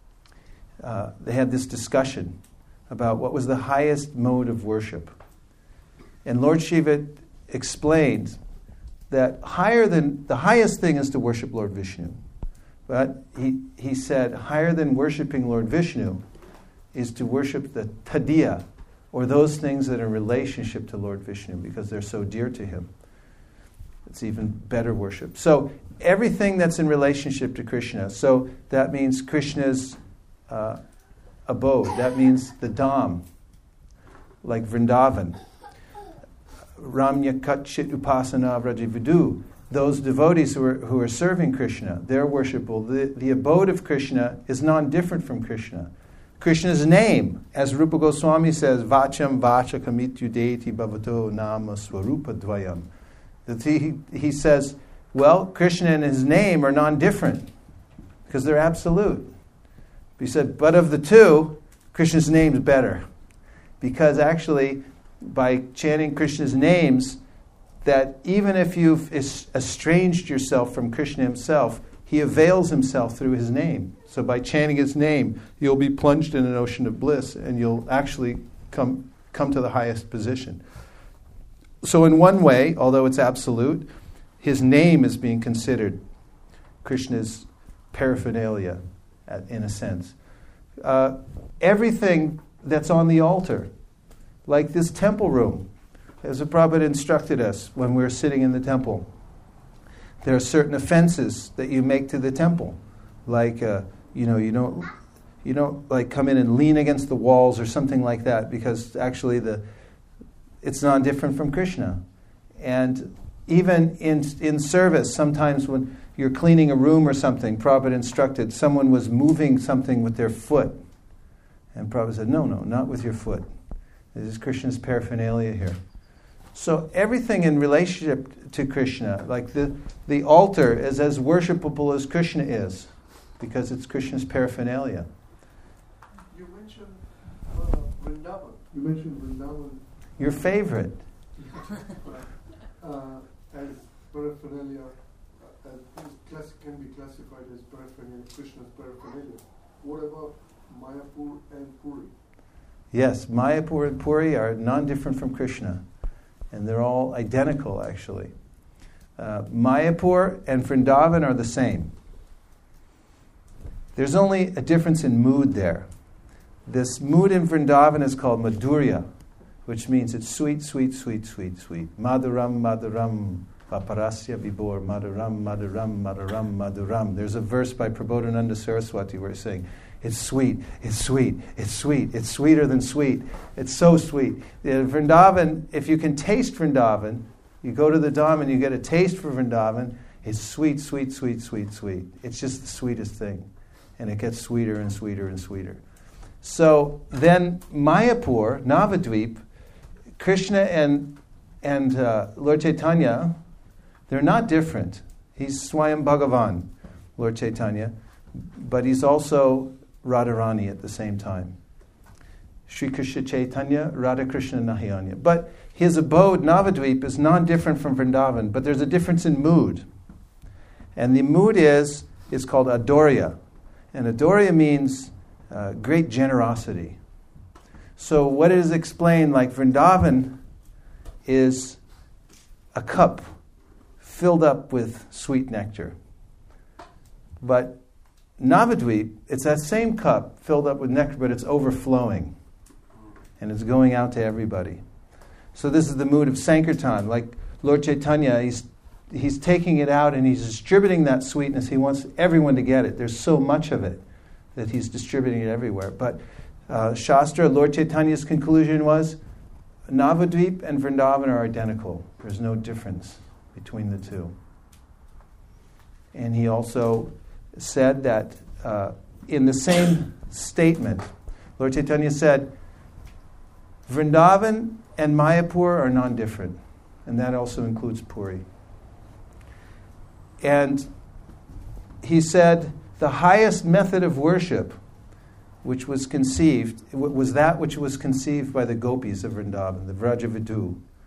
they had this discussion about what was the highest mode of worship. And Lord Shiva explained that the highest thing is to worship Lord Vishnu. But he said higher than worshiping Lord Vishnu is to worship the tadiya, or those things that are in relationship to Lord Vishnu, because they're so dear to him. It's even better worship. So everything that's in relationship to Krishna, so that means Krishna's abode, that means the Dham, like Vrindavan. Ramya Katchit Upasana Vrajavidu, those devotees who are serving Krishna, they're worshipable. The abode of Krishna is non-different from Krishna. Krishna's name, as Rupa Goswami says, Vacham Vachakamityudeti Bhavato Nama Swarupa Dvayam. He says, well, Krishna and his name are non-different because they're absolute. He said, but of the two, Krishna's name is better. Because actually, by chanting Krishna's names, that even if you've estranged yourself from Krishna himself, he avails himself through his name. So by chanting his name, you'll be plunged in an ocean of bliss and you'll actually come to the highest position. So in one way, although it's absolute, his name is being considered Krishna's paraphernalia, in a sense. Everything that's on the altar, like this temple room, as the Prabhupada instructed us when we were sitting in the temple, there are certain offenses that you make to the temple, like you don't like come in and lean against the walls or something like that, because actually it's non-different from Krishna. And even in service, sometimes when you're cleaning a room or something, Prabhupada instructed someone was moving something with their foot, and Prabhupada said, no, not with your foot. This is Krishna's paraphernalia here. So everything in relationship to Krishna, like the altar, is as worshipable as Krishna is, because it's Krishna's paraphernalia. You mentioned Vrindavan. You mentioned Vrindavan. Your favorite. As paraphernalia, can be classified as paraphernalia, Krishna's paraphernalia. What about Mayapur and Puri? Yes, Mayapur and Puri are non-different from Krishna. And they're all identical, actually. Mayapur and Vrindavan are the same. There's only a difference in mood there. This mood in Vrindavan is called Madhurya, which means it's sweet, sweet, sweet, sweet, sweet. Madhuram, Madhuram, Vaparasya Vibhor, Madhuram, Madhuram, Madhuram, Madhuram. There's a verse by Prabodhananda Saraswati where it's saying, it's sweet, it's sweet, it's sweet, it's sweeter than sweet. It's so sweet. Vrindavan, if you can taste Vrindavan, you go to the Dham and you get a taste for Vrindavan, it's sweet, sweet, sweet, sweet, sweet. It's just the sweetest thing. And it gets sweeter and sweeter and sweeter. So then Mayapur, Navadvip, Krishna and Lord Chaitanya, they're not different. He's Swayam Bhagavan, Lord Chaitanya, but he's also Radharani at the same time. Sri Krishna Chaitanya, Radha Krishna Nahiyanya. But his abode, Navadvip, is non-different from Vrindavan, but there's a difference in mood. And the mood is called Adorya. And Adorya means great generosity. So what is explained, like Vrindavan is a cup filled up with sweet nectar. But Navadvip, it's that same cup filled up with nectar, but it's overflowing. And it's going out to everybody. So this is the mood of Sankirtan. Like Lord Chaitanya, he's taking it out and he's distributing that sweetness. He wants everyone to get it. There's so much of it that he's distributing it everywhere. But Shastra, Lord Chaitanya's conclusion was, Navadvip and Vrindavan are identical. There's no difference between the two. And he also said that in the same statement, Lord Chaitanya said, Vrindavan and Mayapur are non-different. And that also includes Puri. And he said the highest method of worship which was conceived, was that which was conceived by the gopis of Vrindavan, the Vrajavidu.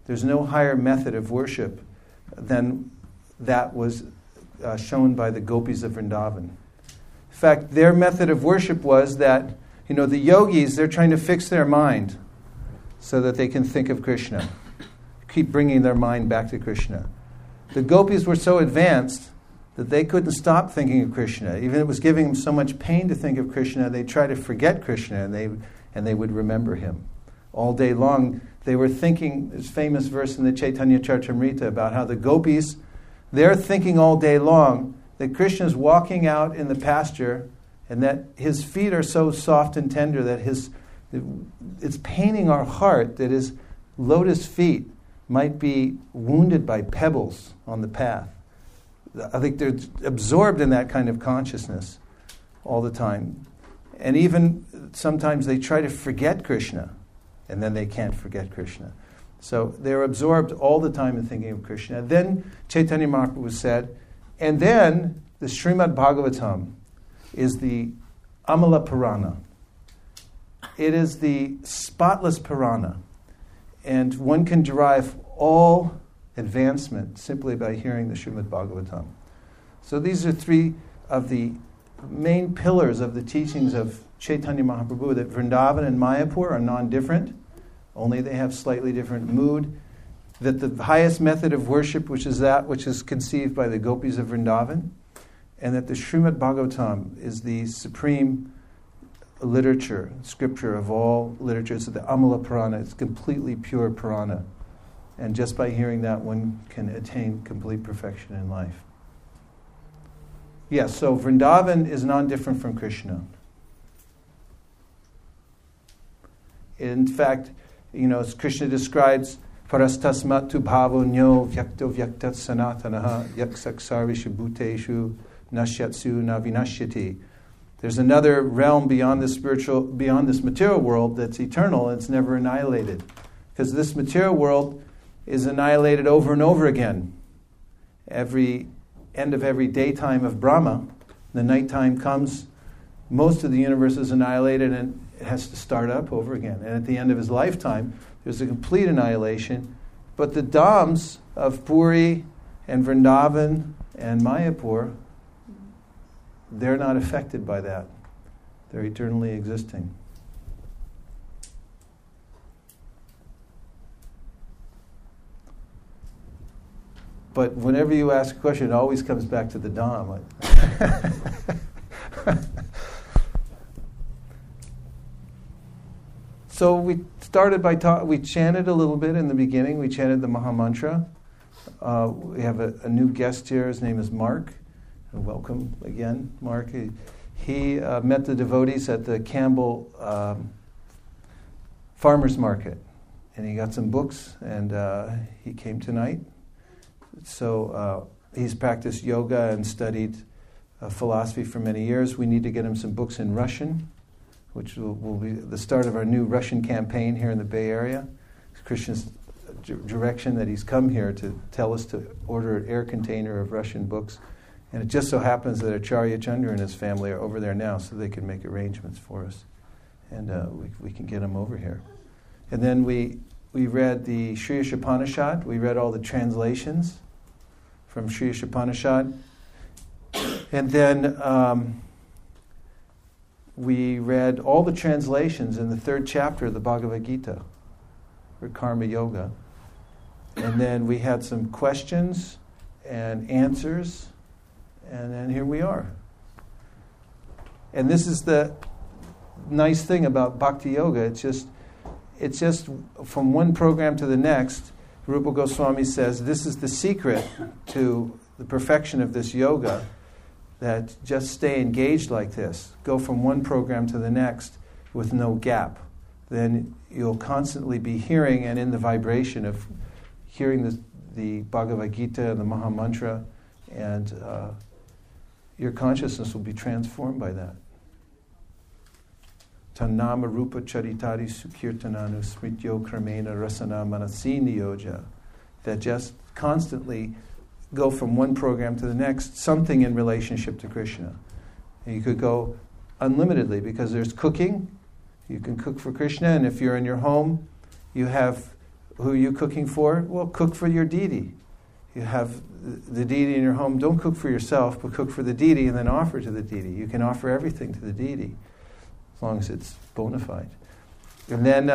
There's no higher method of worship than that was shown by the gopis of Vrindavan. In fact, their method of worship was that, the yogis, they're trying to fix their mind so that they can think of Krishna. Keep bringing their mind back to Krishna. The gopis were so advanced that they couldn't stop thinking of Krishna. Even it was giving them so much pain to think of Krishna, they tried to forget Krishna, and they would remember him. All day long, they were thinking, this famous verse in the Chaitanya Charitamrita about how the gopis, they're thinking all day long that Krishna's walking out in the pasture and that his feet are so soft and tender that it's paining our heart that his lotus feet might be wounded by pebbles on the path. I think they're absorbed in that kind of consciousness all the time. And even sometimes they try to forget Krishna, and then they can't forget Krishna. So they're absorbed all the time in thinking of Krishna. Then Chaitanya Mahaprabhu said, and then the Srimad Bhagavatam is the Amala Purana. It is the spotless Purana. And one can derive all advancement simply by hearing the Srimad Bhagavatam. So these are three of the main pillars of the teachings of Chaitanya Mahaprabhu, that Vrindavan and Mayapur are non-different, only they have slightly different mood, that the highest method of worship, which is that which is conceived by the gopis of Vrindavan, and that the Srimad Bhagavatam is the supreme literature, scripture of all literatures, the Amala Purana. It's completely pure Purana. And just by hearing that, one can attain complete perfection in life. Yes, so Vrindavan is non-different from Krishna. In fact, as Krishna describes, Parastasmat tu bhavonyo vyakto vyaktat sanatanaha yaksak sarvishu bhuteshu nashyatsu navinashyati. There's another realm beyond this material world that's eternal and it's never annihilated. Because this material world is annihilated over and over again. Every end of every daytime of Brahma, the nighttime comes, most of the universe is annihilated and it has to start up over again. And at the end of his lifetime, there's a complete annihilation. But the Dhams of Puri and Vrindavan and Mayapur, they're not affected by that. They're eternally existing. But whenever you ask a question, it always comes back to the Dham. So we started by we chanted a little bit in the beginning. We chanted the Maha Mantra. We have a new guest here. His name is Mark. Welcome again, Mark. He met the devotees at the Campbell Farmers Market, and he got some books, and he came tonight. So he's practiced yoga and studied philosophy for many years. We need to get him some books in Russian, which will be the start of our new Russian campaign here in the Bay Area. It's Krishna's direction that he's come here to tell us to order an air container of Russian books. And it just so happens that Acharya Chandra and his family are over there now, so they can make arrangements for us. And we can get him over here. And then we read the Sri Upanishad. We read all the translations from Sri Upanishad. And then we read all the translations in the third chapter of the Bhagavad Gita, for Karma Yoga. And then we had some questions and answers, and then here we are. And this is the nice thing about Bhakti Yoga. It's just from one program to the next. Rupa Goswami says this is the secret to the perfection of this yoga, that just stay engaged like this. Go from one program to the next with no gap. Then you'll constantly be hearing and in the vibration of hearing the Bhagavad Gita and the Maha Mantra, and your consciousness will be transformed by that. Tannama rupa charitari sukirtananu smrityo kramena rasana manasini yoja. That just constantly go from one program to the next, something in relationship to Krishna. And you could go unlimitedly, because there's cooking. You can cook for Krishna, and if you're in your home, you have Who are you cooking for? Well, cook for your deity. You have the deity in your home. Don't cook for yourself, but cook for the deity and then offer to the deity. You can offer everything to the deity as long as it's bona fide. And then,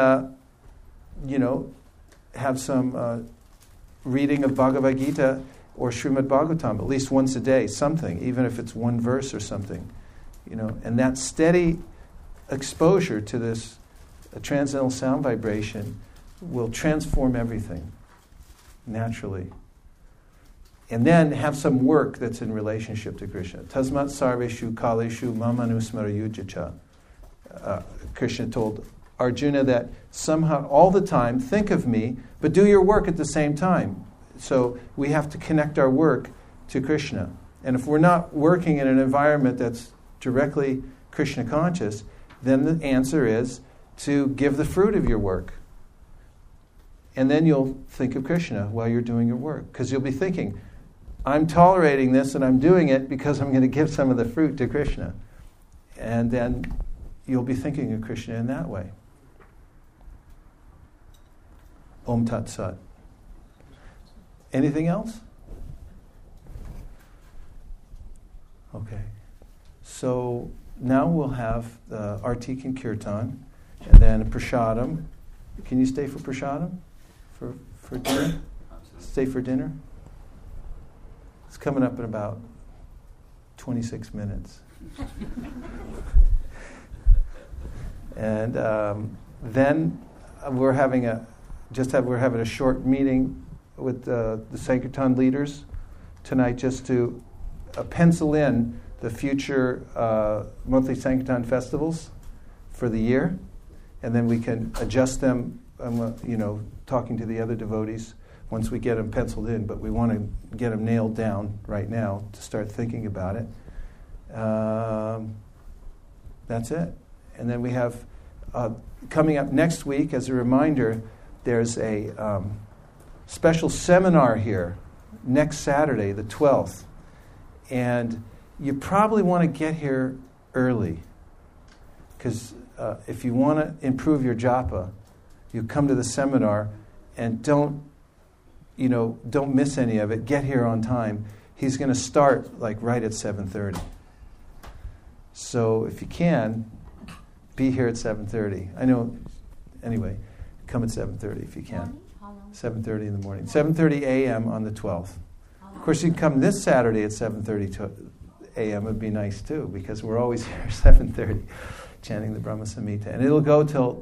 have some reading of Bhagavad Gita or Srimad Bhagavatam at least once a day, something, even if it's one verse or something. And that steady exposure to this transcendental sound vibration will transform everything naturally. And then have some work that's in relationship to Krishna. Tasmat sarveshu kaleshu mamanusmara yujacha. Krishna told Arjuna that somehow all the time think of me, but do your work at the same time. So we have to connect our work to Krishna. And if we're not working in an environment that's directly Krishna conscious, then the answer is to give the fruit of your work. And then you'll think of Krishna while you're doing your work. Because you'll be thinking, I'm tolerating this and I'm doing it because I'm going to give some of the fruit to Krishna. And then you'll be thinking of Krishna in that way. Om Tat Sat. Anything else? Okay. So now we'll have Artik and Kirtan, and then Prasadam. Can you stay for Prasadam? For dinner? Stay for dinner? It's coming up in about 26 minutes. And then we're having a short meeting with the Sankirtan leaders tonight just to pencil in the future monthly Sankirtan festivals for the year, and then we can adjust them, talking to the other devotees once we get them penciled in, but we want to get them nailed down right now to start thinking about it. That's it. And then we have, coming up next week, as a reminder, there's a special seminar here next Saturday, the 12th. And you probably want to get here early, because if you want to improve your japa, you come to the seminar and don't miss any of it. Get here on time. He's going to start right at 7:30. So if you can, be here at 7:30. I know. Anyway, come at 7:30 if you can. 7:30 in the morning. 7:30 a.m. on the 12th. Of course, you can come this Saturday at 7:30 a.m. Would be nice too, because we're always here at 7:30 chanting the Brahma Samhita. And it'll go till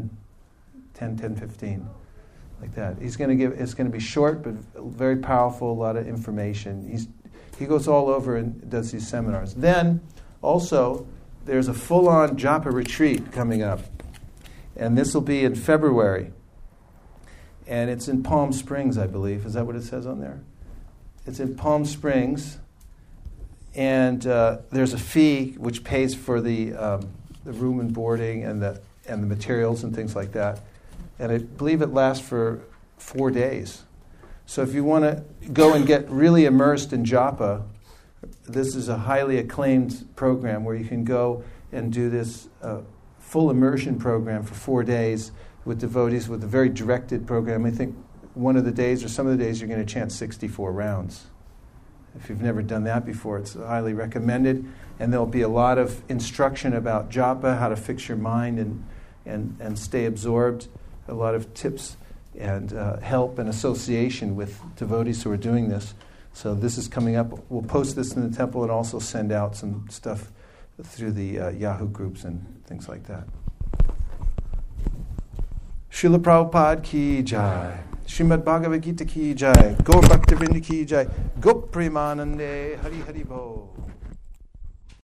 10:15, like that. It's going to be short but very powerful, a lot of information. He goes all over and does these seminars. Then, also, there's a full-on japa retreat coming up. And this will be in February. And it's in Palm Springs, I believe. Is that what it says on there? It's in Palm Springs. And there's a fee which pays for the room and boarding and the materials and things like that. And I believe it lasts for 4 days. So if you want to go and get really immersed in japa, this is a highly acclaimed program where you can go and do this full immersion program for 4 days with devotees with a very directed program. I think one of the days or some of the days you're going to chant 64 rounds. If you've never done that before, it's highly recommended. And there'll be a lot of instruction about japa, how to fix your mind and stay absorbed, a lot of tips and help and association with devotees who are doing this. So this is coming up. We'll post this in the temple and also send out some stuff through the Yahoo groups and things like that. Srila Prabhupada ki jai. Srimad Bhagavad Gita ki jai. Gaur Bhaktivinoda ki jai. Go Premanande Hari Hari Bo.